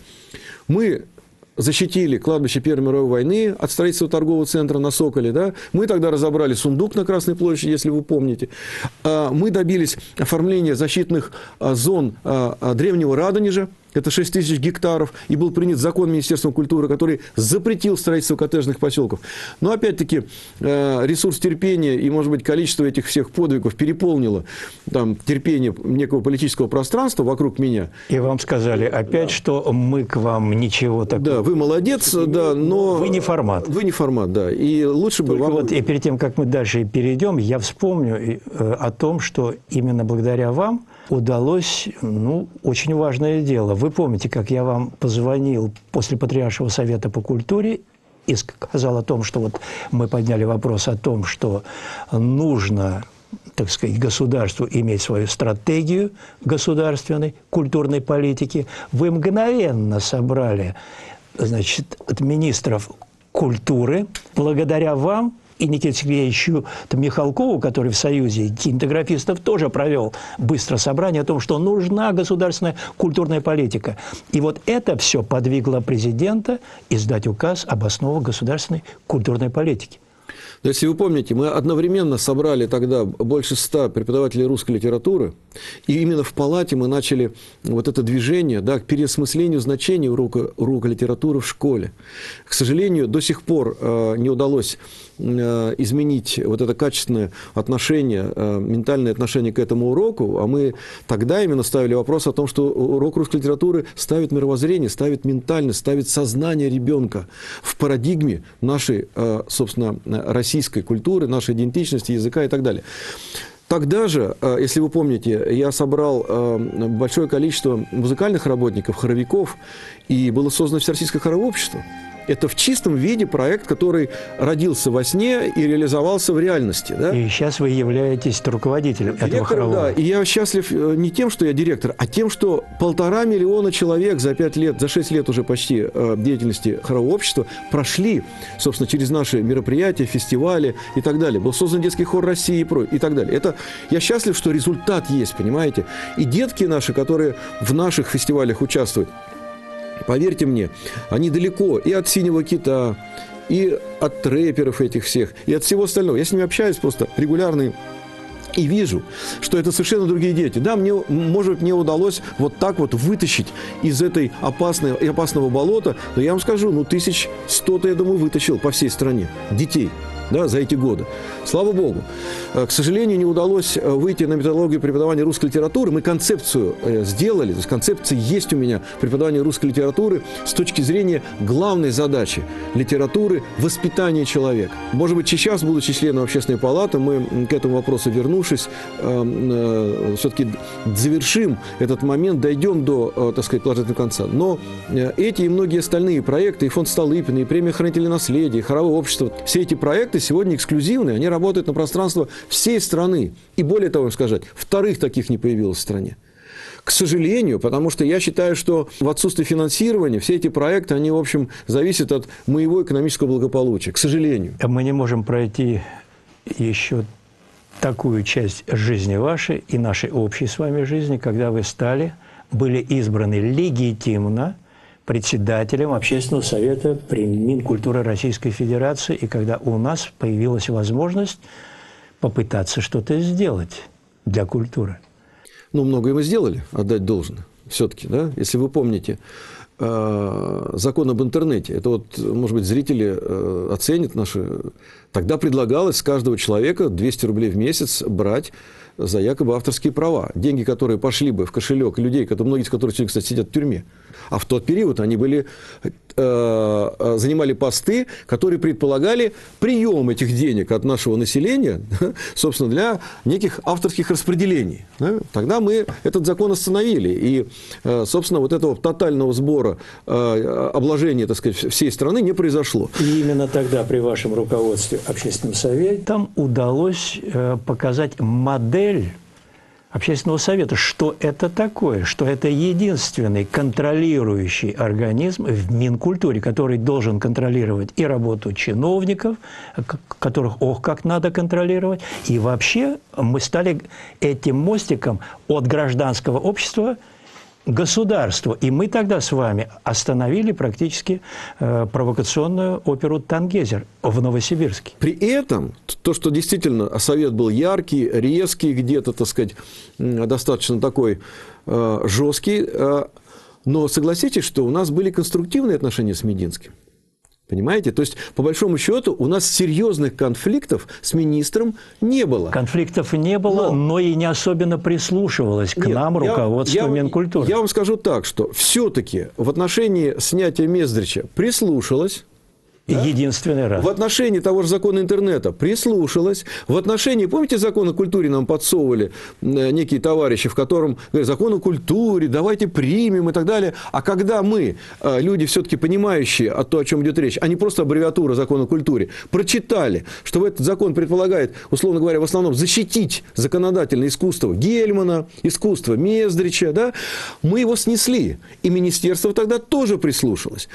Мы защитили кладбище Первой мировой войны от строительства торгового центра на Соколе. Да? Мы тогда разобрали сундук на Красной площади, если вы помните. Мы добились оформления защитных зон древнего Радонежа. Это шесть тысяч гектаров, и был принят закон Министерства культуры, который запретил строительство коттеджных поселков. Но, опять-таки, ресурс терпения и, может быть, количество этих всех подвигов переполнило там, терпение некого политического пространства вокруг меня. И вам сказали опять, да, что мы к вам ничего такого... Да, вы молодец, да, но... Вы не формат. Вы не формат, да. И лучше бы Только вам... вот и перед тем, как мы дальше перейдем, я вспомню о том, что именно благодаря вам удалось, ну, очень важное дело. Вы помните, как я вам позвонил после Патриаршего совета по культуре и сказал о том, что вот мы подняли вопрос о том, что нужно, так сказать, государству иметь свою стратегию государственной культурной политики. Вы мгновенно собрали, значит, от министров культуры. Благодаря вам и Никите Сергеевичу Михалкову, который в Союзе кинематографистов тоже провел быстро собрание о том, что нужна государственная культурная политика. И вот это все подвигло президента издать указ об основах государственной культурной политики. Если вы помните, мы одновременно собрали тогда больше ста преподавателей русской литературы, и именно в палате мы начали вот это движение, да, к переосмыслению значения урока, урока литературы в школе. К сожалению, до сих пор э, не удалось э, изменить вот это качественное отношение, э, ментальное отношение к этому уроку, а мы тогда именно ставили вопрос о том, что урок русской литературы ставит мировоззрение, ставит ментальность, ставит сознание ребенка в парадигме нашей, э, собственно, российской культуры, нашей идентичности, языка и так далее. Тогда же, если вы помните, я собрал большое количество музыкальных работников, хоровиков, и было создано Всероссийское хоровое общество. Это в чистом виде проект, который родился во сне и реализовался в реальности. Да? И сейчас вы являетесь руководителем Директор, этого хорового. Да, и я счастлив не тем, что я директор, а тем, что полтора миллиона человек за пять лет, за шесть лет уже почти деятельности хорового общества прошли, собственно, через наши мероприятия, фестивали и так далее. Был создан детский хор России и, и так далее. Это, я счастлив, что результат есть, понимаете? И детки наши, которые в наших фестивалях участвуют, поверьте мне, они далеко и от «Синего кита», и от рэперов этих всех, и от всего остального. Я с ними общаюсь просто регулярно и вижу, что это совершенно другие дети. Да, мне, может быть, мне удалось вот так вот вытащить из этой опасной и опасного болота, но я вам скажу, ну, тысяч сто-то, я думаю, вытащил по всей стране детей. Да, за эти годы. Слава Богу. К сожалению, не удалось выйти на методологию преподавания русской литературы. Мы концепцию сделали, то есть концепция есть у меня преподавания русской литературы с точки зрения главной задачи литературы – воспитания человека. Может быть, сейчас, будучи членом Общественной палаты, мы к этому вопросу, вернувшись, все-таки завершим этот момент, дойдем до, так сказать, положительного конца. Но эти и многие остальные проекты, и фонд Столыпина, и премия «Хранители наследия», и хоровое общество, все эти проекты сегодня эксклюзивные, они работают на пространство всей страны. И более того, сказать, вторых таких не появилось в стране. К сожалению, потому что я считаю, что в отсутствии финансирования все эти проекты, они, в общем, зависят от моего экономического благополучия. К сожалению. Мы не можем пройти еще такую часть жизни вашей и нашей общей с вами жизни, когда вы стали, были избраны легитимно председателем Общественного совета при Минкультуры Российской Федерации, и когда у нас появилась возможность попытаться что-то сделать для культуры. Ну, многое мы сделали, отдать должное. Все-таки, да? Если вы помните э, закон об интернете, это вот, может быть, зрители э, оценят наши... Тогда предлагалось с каждого человека двести рублей в месяц брать за якобы авторские права. Деньги, которые пошли бы в кошелек людей, которые, многие из которых сегодня, кстати, сидят в тюрьме. А в тот период они были, э, занимали посты, которые предполагали прием этих денег от нашего населения, собственно, для неких авторских распределений. Да? Тогда мы этот закон остановили. И, э, собственно, вот этого тотального сбора, э, обложения, так сказать, всей страны не произошло. И именно тогда при вашем руководстве Общественным советом удалось э, показать модель Общественного совета, что это такое, что это единственный контролирующий организм в Минкультуре, который должен контролировать и работу чиновников, которых, ох, как надо контролировать, и вообще мы стали этим мостиком от гражданского общества к государству. И мы тогда с вами остановили практически э, провокационную оперу «Тангейзер» в Новосибирске. При этом то, что действительно совет был яркий, резкий, где-то, так сказать, достаточно такой э, жесткий, э, но согласитесь, что у нас были конструктивные отношения с Мединским. Понимаете? То есть, по большому счету, у нас серьезных конфликтов с министром не было. Конфликтов не было, но, но и не особенно прислушивалось к Нет, нам я, руководство я, Минкультуры. Я вам скажу так, что все-таки в отношении снятия Мездрича прислушалось. Да? Единственный раз. В отношении того же закона интернета прислушалась. В отношении, помните, закон о культуре нам подсовывали некие товарищи, в котором говорят, закон о культуре, давайте примем и так далее. А когда мы, люди все-таки понимающие о том, о чем идет речь, а не просто аббревиатура закона о культуре, прочитали, что этот закон предполагает, условно говоря, в основном защитить законодательное искусство Гельмана, искусство Мездрича, да, мы его снесли. И министерство тогда тоже прислушалось.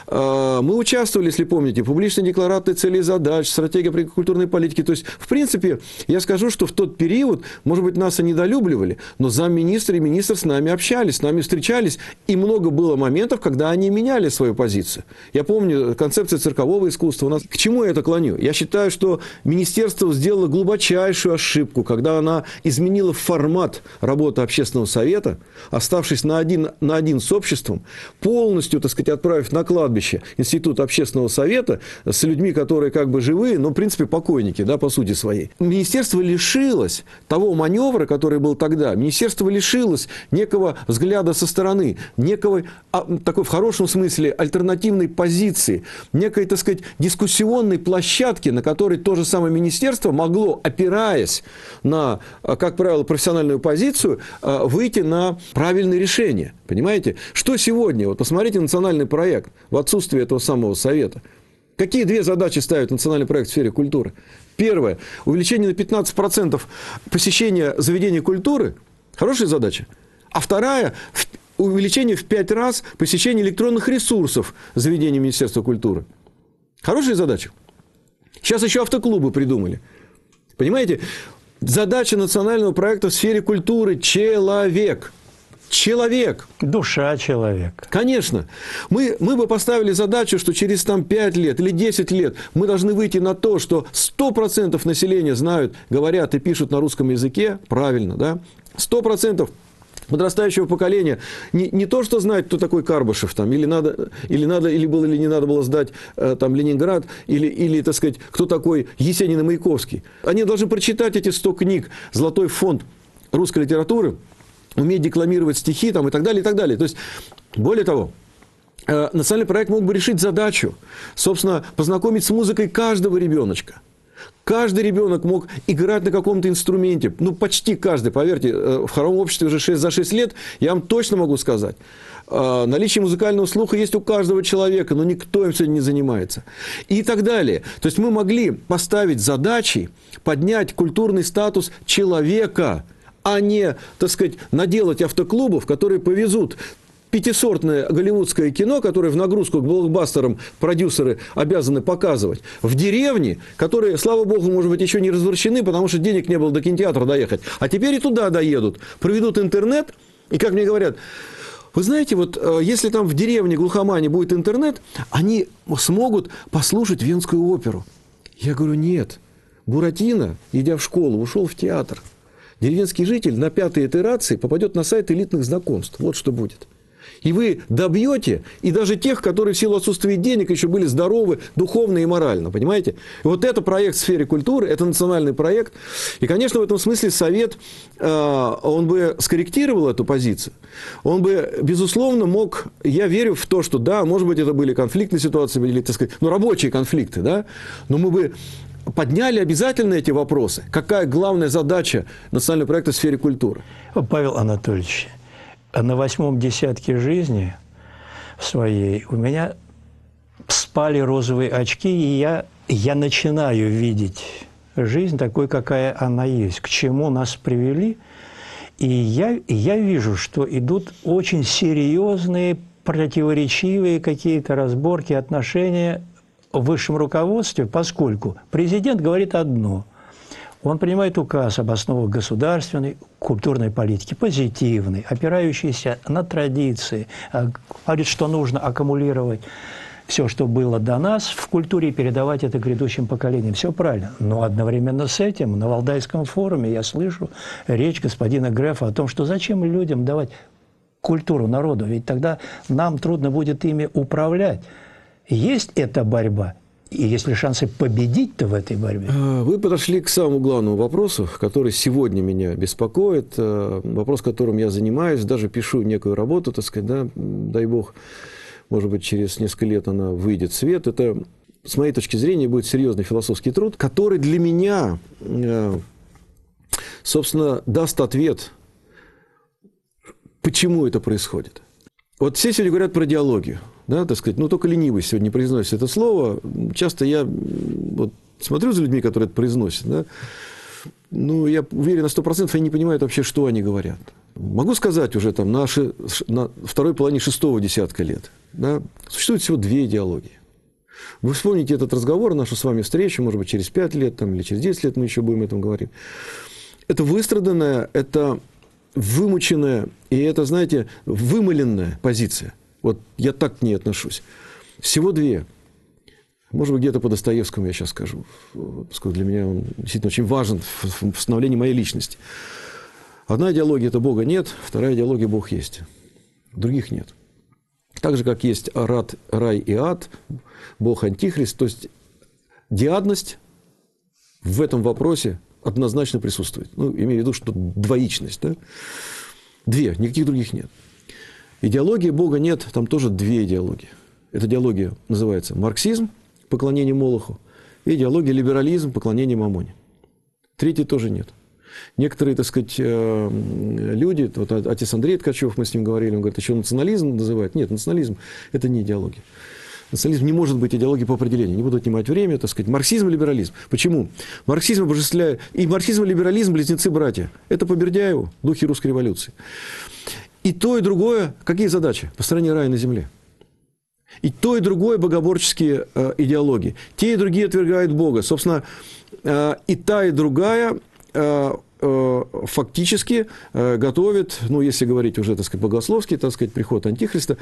Мы участвовали, если помните, публичной декларации целей и задач, стратегия культурной политики. То есть, в принципе, я скажу, что в тот период, может быть, нас и недолюбливали, но замминистра и министр с нами общались, с нами встречались, и много было моментов, когда они меняли свою позицию. Я помню концепция циркового искусства у нас. К чему я это клоню? Я считаю, что министерство сделало глубочайшую ошибку, когда она изменила формат работы общественного совета, оставшись на один, на один с обществом, полностью, так сказать, отправив на кладбище институт общественного совета с людьми, которые как бы живые, но, в принципе, покойники, да, по сути своей. Министерство лишилось того маневра, который был тогда. Министерство лишилось некого взгляда со стороны, некого, такой в хорошем смысле, альтернативной позиции, некой, так сказать, дискуссионной площадки, на которой то же самое министерство могло, опираясь на, как правило, профессиональную позицию, выйти на правильное решение. Понимаете? Что сегодня? Вот посмотрите национальный проект в отсутствие этого самого совета. Какие две задачи ставит национальный проект в сфере культуры? Первое. Увеличение на пятнадцать процентов посещения заведений культуры. Хорошая задача. А вторая. Увеличение в пять раз посещения электронных ресурсов заведений Министерства культуры. Хорошая задача. Сейчас еще автоклубы придумали. Понимаете? Задача национального проекта в сфере культуры – человек. Человек. Душа человека. Конечно. Мы, мы бы поставили задачу, что через там, пять лет или десять лет мы должны выйти на то, что сто процентов населения знают, говорят и пишут на русском языке. Правильно, да? сто процентов подрастающего поколения не, не то, что знает, кто такой Карбышев, там, или, надо, или, надо, или, было, или не надо было сдать э, там, Ленинград, или, или, так сказать, кто такой Есенин и Маяковский. Они должны прочитать эти сто книг, золотой фонд русской литературы, уметь декламировать стихи там, и так далее, и так далее. То есть, более того, э, национальный проект мог бы решить задачу, собственно, познакомить с музыкой каждого ребеночка. Каждый ребенок мог играть на каком-то инструменте. Ну, почти каждый, поверьте, в хоровом обществе уже шесть, за шесть лет, я вам точно могу сказать, наличие музыкального слуха есть у каждого человека, но никто им сегодня не занимается. И так далее. То есть мы могли поставить задачи поднять культурный статус человека, а не, так сказать, наделать автоклубов, которые повезут пятисортное голливудское кино, которое в нагрузку к блокбастерам продюсеры обязаны показывать, в деревне, которые, слава богу, может быть, еще не развращены, потому что денег не было до кинотеатра доехать. А теперь и туда доедут, проведут интернет, и, как мне говорят, вы знаете, вот если там в деревне глухомане будет интернет, они смогут послушать Венскую оперу. Я говорю, нет. Буратино, идя в школу, ушел в театр. Деревенский житель на пятой итерации попадет на сайт элитных знакомств. Вот что будет. И вы добьете, и даже тех, которые в силу отсутствия денег еще были здоровы духовно и морально, понимаете? И вот это проект в сфере культуры, это национальный проект. И, конечно, в этом смысле Совет, он бы скорректировал эту позицию. Он бы, безусловно, мог, я верю в то, что да, может быть, это были конфликтные ситуации, или, так сказать, ну, рабочие конфликты, да, но мы бы подняли обязательно эти вопросы. Какая главная задача национального проекта в сфере культуры? Павел Анатольевич, на восьмом десятке жизни своей у меня спали розовые очки, и я, я начинаю видеть жизнь такой, какая она есть, к чему нас привели. И я, я вижу, что идут очень серьезные, противоречивые какие-то разборки, отношения в высшем руководстве, поскольку президент говорит одно – он принимает указ об основах государственной культурной политики, позитивный, опирающийся на традиции, говорит, что нужно аккумулировать все, что было до нас в культуре, и передавать это грядущим поколениям. Все правильно. Но одновременно с этим на Валдайском форуме я слышу речь господина Грефа о том, что зачем людям давать культуру народу, ведь тогда нам трудно будет ими управлять. Есть эта борьба? И есть ли шансы победить-то в этой борьбе? Вы подошли к самому главному вопросу, который сегодня меня беспокоит, вопрос, которым я занимаюсь, даже пишу некую работу, так сказать, да, дай бог, может быть, через несколько лет она выйдет в свет. Это, с моей точки зрения, будет серьезный философский труд, который для меня, собственно, даст ответ, почему это происходит. Вот все сегодня говорят про идеологию. Да, так сказать, ну, только ленивый сегодня не произносит это слово. Часто я вот смотрю за людьми, которые это произносят, да, ну, я уверен на сто процентов, они не понимают вообще, что они говорят. Могу сказать уже там на, ши, на второй половине шестого десятка лет, да, существует всего две идеологии. Вы вспомните этот разговор, нашу с вами встречу, может быть, через пять лет там, или через десять лет мы еще будем об этом говорить. Это выстраданная, это вымученная, и это, знаете, вымыленная позиция. Вот я так к ней отношусь. Всего две. Может быть, где-то по Достоевскому я сейчас скажу, поскольку для меня он действительно очень важен в становлении моей личности. Одна идеология – это Бога нет, вторая идеология – Бог есть. Других нет. Так же, как есть рад, рай и ад, Бог антихрист. То есть диадность в этом вопросе однозначно присутствует. Ну, имею в виду, что двоичность. Да? Две, никаких других нет. Идеологии Бога нет, там тоже две идеологии. Эта идеология называется марксизм, поклонение Молоху, и идеология либерализм, поклонение Мамоне. Третьей тоже нет. Некоторые, так сказать, люди, вот отец Андрей Ткачев, мы с ним говорили, он говорит, еще национализм называют. Нет, национализм – это не идеология. Национализм не может быть идеологией по определению. Не буду отнимать время, так сказать. Марксизм и либерализм. Почему? Марксизм обожествляет. И марксизм и либерализм – близнецы-братья. Это по Бердяеву, духе русской революции. И то, и другое, какие задачи? Построение рая на земле. И то, и другое богоборческие э, идеологии. Те и другие отвергают Бога. Собственно, э, и та, и другая э, э, фактически э, готовит, ну, если говорить уже, так сказать, богословский, так сказать, приход Антихриста.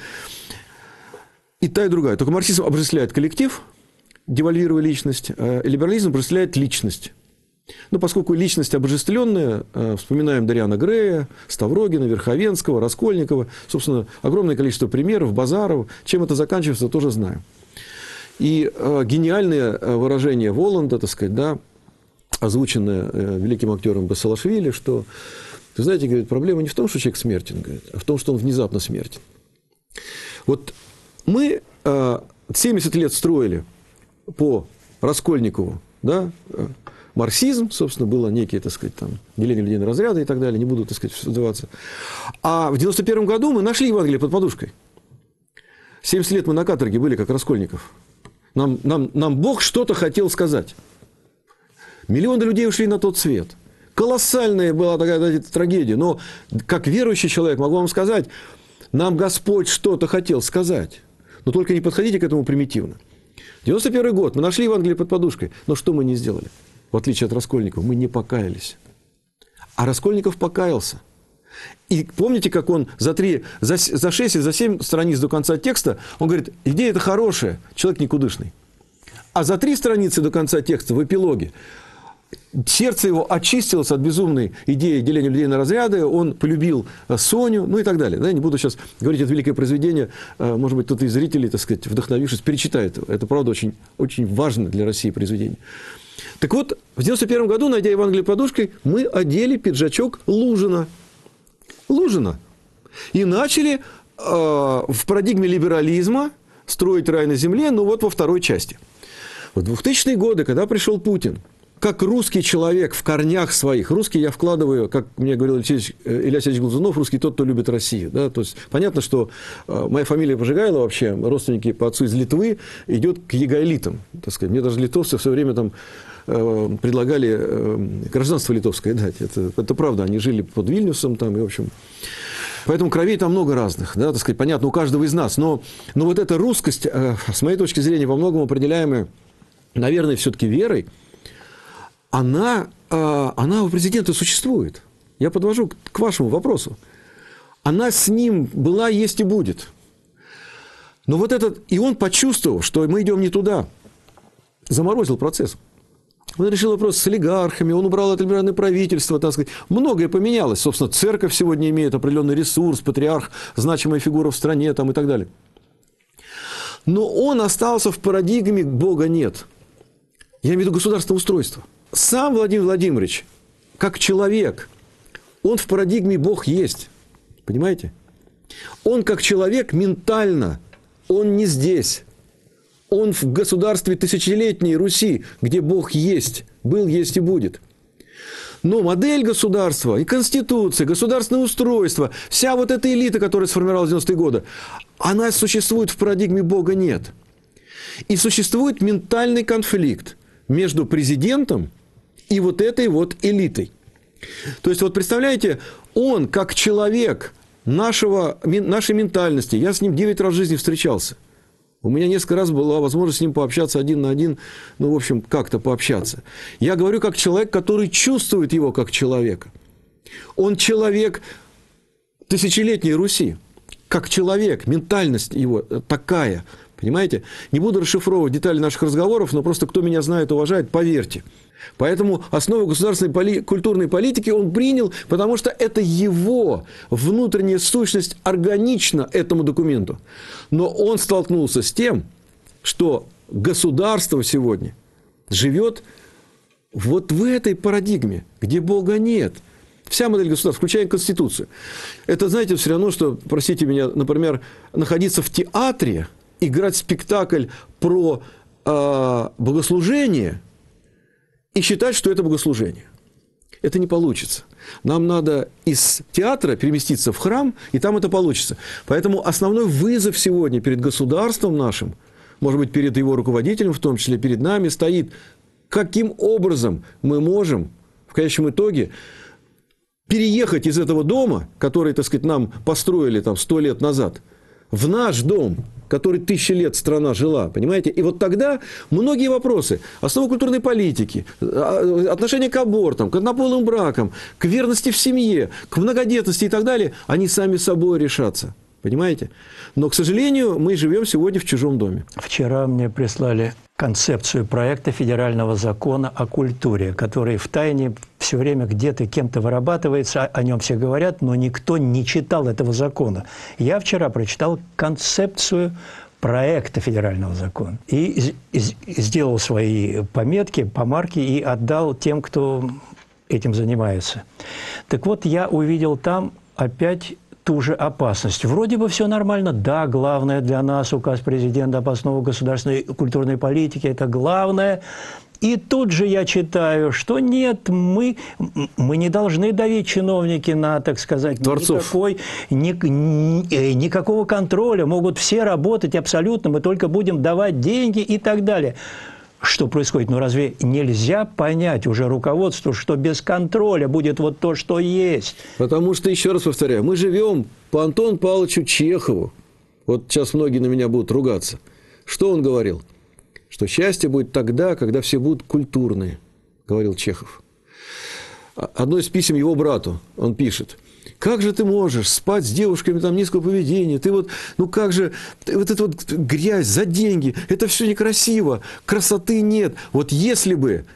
И та, и другая. Только марксизм обожествляет коллектив, девальвируя личность, э, либерализм обожествляет личность. Ну, поскольку личность обожествленная, вспоминаем Дориана Грея, Ставрогина, Верховенского, Раскольникова, собственно, огромное количество примеров, Базарова, чем это заканчивается, тоже знаем. И э, гениальное выражение Воланда, так сказать, да, озвученное э, великим актером Басалашвили, что, вы знаете, говорит, проблема не в том, что человек смертен, говорит, а в том, что он внезапно смертен. Вот мы э, семьдесят лет строили по Раскольникову, да, марксизм, собственно, было некие, так сказать, там, деление людей на разряды и так далее, не буду, так сказать, вдаваться. А в девяносто первом году мы нашли Евангелие под подушкой. семьдесят лет мы на каторге были, как Раскольников. Нам, нам, нам Бог что-то хотел сказать. Миллионы людей ушли на тот свет. Колоссальная была такая, знаете, трагедия. Но как верующий человек могу вам сказать, нам Господь что-то хотел сказать. Но только не подходите к этому примитивно. девяносто первый год, мы нашли Евангелие под подушкой. Но что мы не сделали? В отличие от Раскольникова, мы не покаялись. А Раскольников покаялся. И помните, как он за, три, за, за шесть или за семь страниц до конца текста, он говорит, идея это хорошая, человек никудышный. А за три страницы до конца текста, в эпилоге, сердце его очистилось от безумной идеи деления людей на разряды, он полюбил Соню, ну и так далее. Да, я не буду сейчас говорить это великое произведение, может быть, кто-то из зрителей, так сказать, вдохновившись, перечитает его. Это, правда, очень, очень важно для России произведение. Так вот, в девяносто первом году, найдя Евангелие подушкой, мы одели пиджачок Лужина. Лужина. И начали э, в парадигме либерализма строить рай на земле, ну вот во второй части. В двухтысячные годы, когда пришел Путин, как русский человек в корнях своих, русский я вкладываю, как мне говорил Илья Алексеевич Глазунов, русский тот, кто любит Россию. Да? То есть понятно, что э, моя фамилия Пожигайло вообще, родственники по отцу из Литвы, идет к егоэлитам. Так сказать. Мне даже литовцы все время там э, предлагали э, гражданство литовское дать. Это, это правда, они жили под Вильнюсом там, и в общем... Поэтому кровей там много разных, да, так сказать, понятно, у каждого из нас. Но, но вот эта русскость, э, с моей точки зрения, во многом определяемая, наверное, все-таки верой, она, э, она у президента существует. Я подвожу к, к вашему вопросу. Она с ним была, есть и будет. Но вот этот... И он почувствовал, что мы идем не туда. Заморозил процесс. Он решил вопрос с олигархами, он убрал это либеральное правительство, так сказать. Многое поменялось. Собственно, церковь сегодня имеет определенный ресурс, патриарх, значимая фигура в стране там, и так далее. Но он остался в парадигме «Бога нет». Я имею в виду государственное устройство. Сам Владимир Владимирович, как человек, он в парадигме «Бог есть». Понимаете? Он как человек ментально, он не здесь. Он в государстве тысячелетней Руси, где Бог есть, был, есть и будет. Но модель государства и конституция, государственное устройство, вся вот эта элита, которая сформировалась в девяностые годы, она существует в парадигме Бога нет. И существует ментальный конфликт между президентом и вот этой вот элитой. То есть, вот представляете, он как человек нашего, нашей ментальности, я с ним девять раз в жизни встречался. У меня несколько раз была возможность с ним пообщаться один на один, ну, в общем, как-то пообщаться. Я говорю как человек, который чувствует его как человека. Он человек тысячелетней Руси. Как человек, ментальность его такая. Понимаете? Не буду расшифровывать детали наших разговоров, но просто кто меня знает, уважает, поверьте. Поэтому основу государственной поли- культурной политики он принял, потому что это его внутренняя сущность органична этому документу. Но он столкнулся с тем, что государство сегодня живет вот в этой парадигме, где Бога нет. Вся модель государства, включая Конституцию. Это, знаете, все равно, что, простите меня, например, находиться в театре, играть спектакль про э, богослужение и считать, что это богослужение. Это не получится. Нам надо из театра переместиться в храм, и там это получится. Поэтому основной вызов сегодня перед государством нашим, может быть, перед его руководителем, в том числе перед нами, стоит, каким образом мы можем в конечном итоге переехать из этого дома, который, так сказать, нам построили там сто лет назад, в наш дом, который тысячи лет страна жила, понимаете? И вот тогда многие вопросы, основы культурной политики, отношение к абортам, к однополым бракам, к верности в семье, к многодетности и так далее, они сами собой решатся, понимаете? Но, к сожалению, мы живем сегодня в чужом доме. Вчера мне прислали концепцию проекта федерального закона о культуре, который втайне все время где-то кем-то вырабатывается, о нем все говорят, но никто не читал этого закона. Я вчера прочитал концепцию проекта федерального закона и сделал свои пометки, помарки и отдал тем, кто этим занимается. Так вот, я увидел там опять ту же опасность. Вроде бы все нормально. Да, главное для нас указ президента об основах государственной культурной политики – это главное. И тут же я читаю, что нет, мы, мы не должны давить, чиновники, на, так сказать, никакой, ни, ни, никакого контроля. Могут все работать абсолютно, мы только будем давать деньги и так далее. что происходит. Но разве нельзя понять уже руководству, что без контроля будет вот то, что есть? Потому что, еще раз повторяю, мы живем по Антону Павловичу Чехову. Вот сейчас многие на меня будут ругаться. Что он говорил? Что счастье будет тогда, когда все будут культурные, говорил Чехов. Одно из писем его брату он пишет: как же ты можешь спать с девушками там низкого поведения? Ты вот, ну как же, вот эта вот грязь за деньги, это все некрасиво, красоты нет. Вот если бы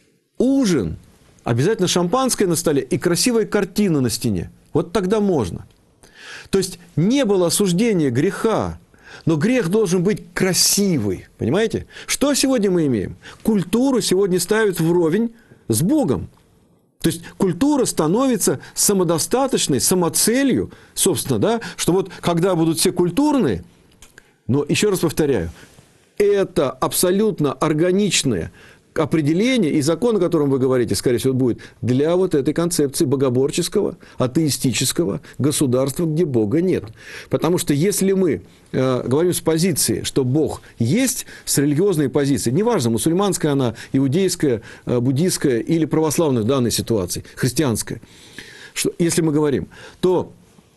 ужин, обязательно шампанское на столе и красивая картина на стене, вот тогда можно. То есть не было осуждения греха, но грех должен быть красивый, понимаете? Что сегодня мы имеем? Культуру сегодня ставят вровень с Богом. То есть культура становится самодостаточной, самоцелью, собственно, да, что вот когда будут все культурные, но еще раз повторяю, это абсолютно органичное определение и закон, о котором вы говорите, скорее всего, будет для вот этой концепции богоборческого, атеистического государства, где Бога нет. Потому что если мы э, говорим с позиции, что Бог есть, с религиозной позиции, неважно, мусульманская она, иудейская, э, буддийская или православная в данной ситуации, христианская, что, если мы говорим, то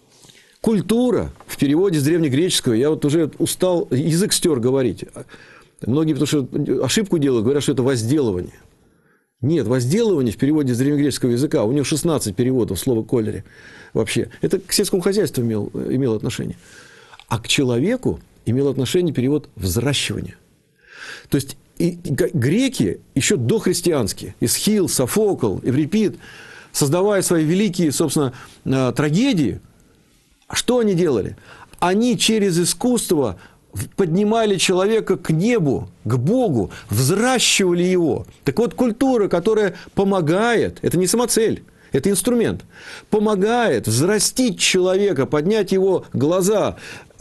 культура в переводе с древнегреческого, я вот уже устал, язык стер говорить. Многие, потому что ошибку делают, говорят, что это возделывание. Нет, возделывание в переводе с древнегреческого языка, у него шестнадцать переводов, слово «колери» вообще. Это к сельскому хозяйству имел, имело отношение. А к человеку имел отношение перевод «взращивание». То есть и греки еще дохристианские, Эсхил, Софокл, Эврипид, создавая свои великие, собственно, трагедии, что они делали? Они через искусство поднимали человека к небу, к Богу, взращивали его. Так вот, культура, которая помогает, это не самоцель, это инструмент, помогает взрастить человека, поднять его глаза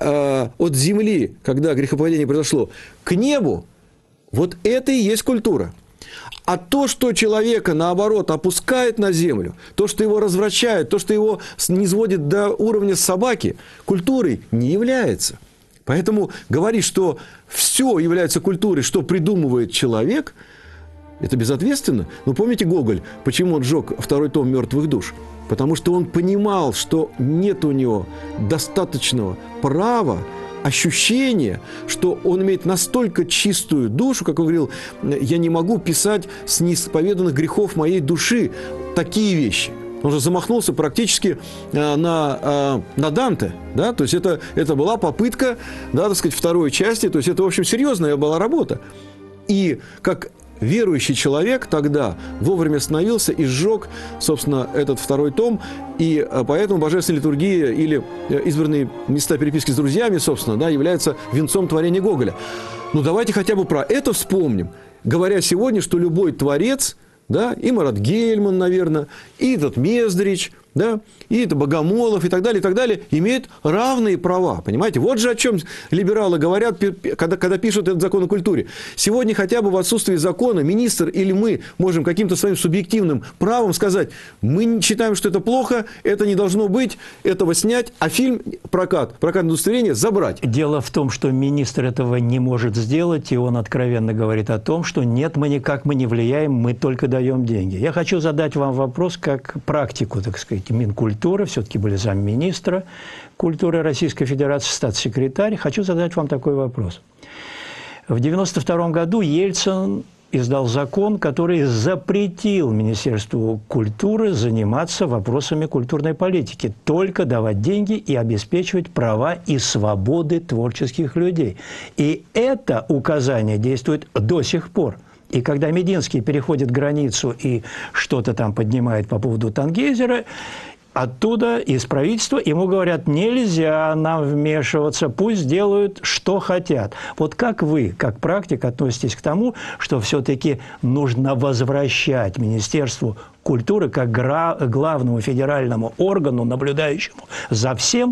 э, от земли, когда грехопадение произошло, к небу, вот это и есть культура. А то, что человека, наоборот, опускает на землю, то, что его развращает, то, что его низводит до уровня собаки, культурой не является. Поэтому говорить, что все является культурой, что придумывает человек, это безответственно. Но помните Гоголь, почему он сжег второй том «Мертвых душ»? Потому что он понимал, что нет у него достаточного права, ощущения, что он имеет настолько чистую душу, как он говорил, я не могу писать с неисповеданных грехов моей души такие вещи. Он же замахнулся практически э, на, э, на Данте, да, то есть это, это была попытка, да, так сказать, второй части, то есть это, в общем, серьезная была работа. И как верующий человек тогда вовремя остановился и сжег, собственно, этот второй том, и поэтому божественная литургия или избранные места переписки с друзьями, собственно, да, являются венцом творения Гоголя. Ну, давайте хотя бы про это вспомним, говоря сегодня, что любой творец, да, и Марат Гельман, наверное, и этот Мездрич, да, и это Богомолов, и так далее, и так далее, имеют равные права, понимаете? Вот же о чем либералы говорят, когда, когда пишут этот закон о культуре. Сегодня хотя бы в отсутствии закона министр или мы можем каким-то своим субъективным правом сказать, мы считаем, что это плохо, это не должно быть, этого снять, а фильм, прокат, прокатное удостоверение забрать. Дело в том, что министр этого не может сделать, и он откровенно говорит о том, что нет, мы никак мы не влияем, мы только даем деньги. Я хочу задать вам вопрос как практику, так сказать, Минкультуры, все-таки были замминистра культуры Российской Федерации, статс-секретарь. Хочу задать вам такой вопрос. В девяносто втором году Ельцин издал закон, который запретил Министерству культуры заниматься вопросами культурной политики, только давать деньги и обеспечивать права и свободы творческих людей. И это указание действует до сих пор. И когда Мединский переходит границу и что-то там поднимает по поводу Тангейзера, оттуда из правительства ему говорят, нельзя нам вмешиваться, пусть делают, что хотят. Вот как вы, как практик, относитесь к тому, что все-таки нужно возвращать Министерству культуры как главному федеральному органу, наблюдающему за всем,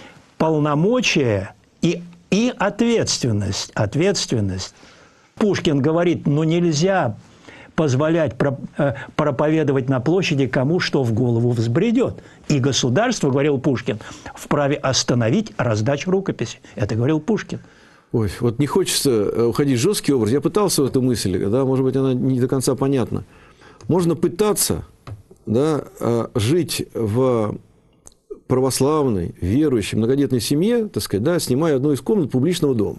полномочия и, и ответственность, ответственность. Пушкин говорит, ну нельзя позволять проповедовать на площади кому что в голову взбредет. И государство, говорил Пушкин, вправе остановить раздачу рукописи. Это говорил Пушкин. Ой, вот не хочется уходить в жесткий образ. Я пытался в эту мысль, да, может быть, она не до конца понятна. Можно пытаться, да, жить в православной, верующей, многодетной семье, так сказать, да, снимая одну из комнат публичного дома.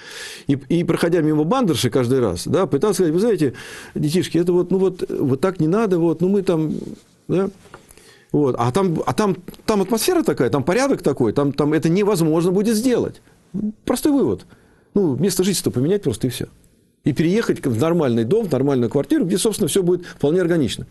И, и проходя мимо бандерши каждый раз, да, пытаться сказать, вы знаете, детишки, это вот, ну вот, вот так не надо, вот, ну мы там, да, вот, а там, а там, там атмосфера такая, там порядок такой, там, там это невозможно будет сделать. Простой вывод. Ну, место жительства поменять просто и все. И переехать в нормальный дом, в нормальную квартиру, где, собственно, все будет вполне органично.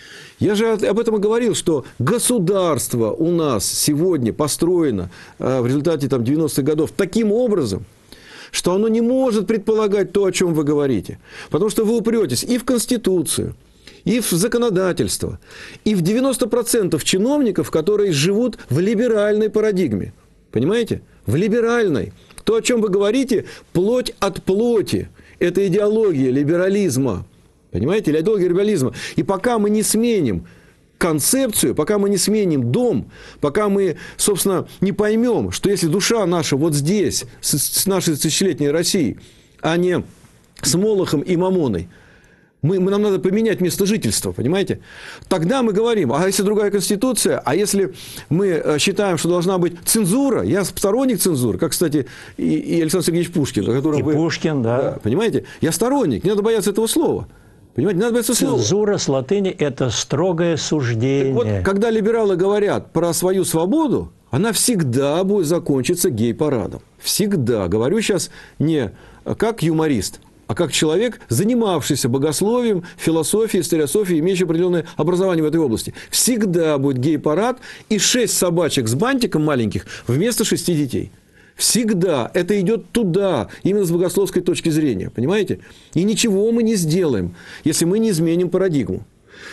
Я же об этом и говорил, что государство у нас сегодня построено в результате там, девяностых годов таким образом, что оно не может предполагать то, о чем вы говорите. Потому что вы упретесь и в Конституцию, и в законодательство, и в девяносто процентов чиновников, которые живут в либеральной парадигме. Понимаете? В либеральной. То, о чем вы говорите, плоть от плоти. Это идеология либерализма. Понимаете? Идеология либерализма. И пока мы не сменим концепцию, пока мы не сменим дом, пока мы, собственно, не поймем, что если душа наша вот здесь, с нашей тысячелетней Россией, а не с Молохом и Мамоной, Мы, нам надо поменять место жительства, понимаете? Тогда мы говорим, а если другая конституция, а если мы считаем, что должна быть цензура, я сторонник цензуры, как, кстати, и, и Александр Сергеевич Пушкин. О котором и вы, Пушкин, да. да. Понимаете? Я сторонник, не надо бояться этого слова. Понимаете, не надо бояться слова. Цензура с латыни – это строгое суждение. Так вот, когда либералы говорят про свою свободу, она всегда будет закончиться гей-парадом. Всегда. Говорю сейчас не как юморист, а как человек, занимавшийся богословием, философией, историософией, имеющий определенное образование в этой области. Всегда будет гей-парад и шесть собачек с бантиком маленьких вместо шести детей. Всегда. Это идет туда, именно с богословской точки зрения. Понимаете? И ничего мы не сделаем, если мы не изменим парадигму.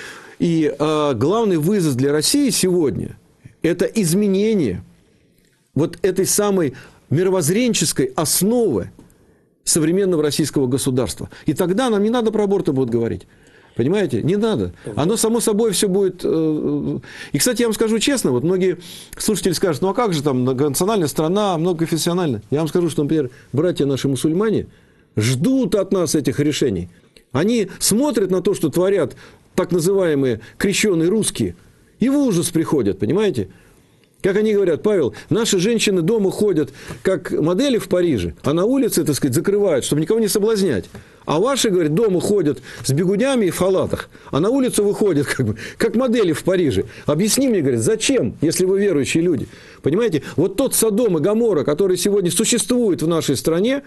И э, главный вызов для России сегодня – это изменение вот этой самой мировоззренческой основы современного российского государства. И тогда нам не надо про аборты будет говорить. Понимаете? Не надо. Оно само собой все будет... И, кстати, я вам скажу честно, вот многие слушатели скажут, ну а как же там многонациональная страна, многоконфессиональная? Я вам скажу, что, например, братья наши мусульмане ждут от нас этих решений. Они смотрят на то, что творят так называемые крещеные русские, и в ужас приходят, понимаете? Как они говорят, Павел, наши женщины дома ходят как модели в Париже, а на улице, так сказать, закрывают, чтобы никого не соблазнять. А ваши, говорят, дома ходят с бегудями и в халатах, а на улицу выходят как бы, как модели в Париже. Объясни мне, говорят, зачем, если вы верующие люди? Понимаете, вот тот Содом и Гоморра, который сегодня существует в нашей стране,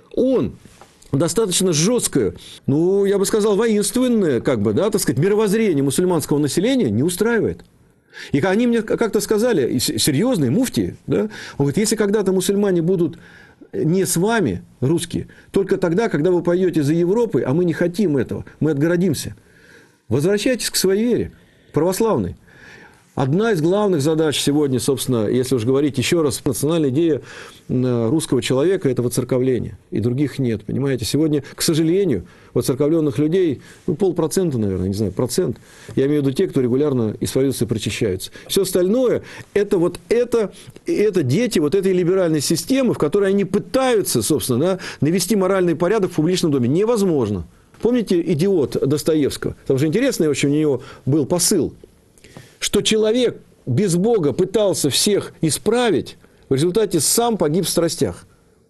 он достаточно жесткое, ну, я бы сказал, воинственное, как бы, да, так сказать, мировоззрение мусульманского населения не устраивает. И они мне как-то сказали, серьезные муфтии, да? Он говорит, если когда-то мусульмане будут не с вами, русские, только тогда, когда вы пойдете за Европой, а мы не хотим этого, мы отгородимся. Возвращайтесь к своей вере, православной. Одна из главных задач сегодня, собственно, если уж говорить еще раз, национальная идея русского человека – это воцерковление. И других нет, понимаете. Сегодня, к сожалению, воцерковленных людей, ну, полпроцента, наверное, не знаю, процент. Я имею в виду те, кто регулярно исповедуются и причащаются. Все остальное – это вот это, это дети вот этой либеральной системы, в которой они пытаются, собственно, да, навести моральный порядок в публичном доме. Невозможно. Помните «Идиот» Достоевского? Там же интересный, в общем, у него был посыл, что человек без Бога пытался всех исправить, в результате сам погиб в страстях.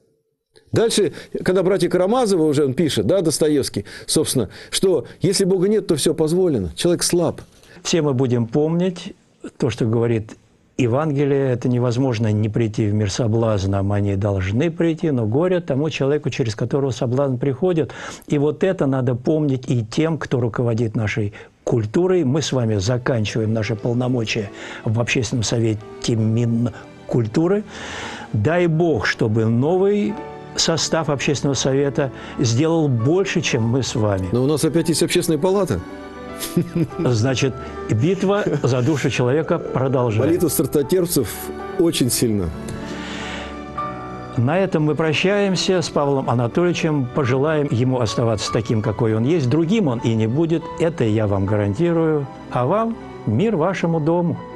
Дальше, когда братья Карамазовы уже он пишет, да, Достоевский, собственно, что если Бога нет, то все позволено. Человек слаб. Все мы будем помнить то, что говорит Евангелие. Это невозможно не прийти в мир соблазном, они должны прийти, но горе тому человеку, через которого соблазн приходит. И вот это надо помнить и тем, кто руководит нашей культурой. Мы с вами заканчиваем наши полномочия в Общественном совете Минкультуры. Дай Бог, чтобы новый состав Общественного совета сделал больше, чем мы с вами. Но у нас опять есть Общественная палата. Значит, битва за душу человека продолжается. Молитва стартотерпцев очень сильна. На этом мы прощаемся с Павлом Анатольевичем. Пожелаем ему оставаться таким, какой он есть. Другим он и не будет. Это я вам гарантирую. А вам мир вашему дому.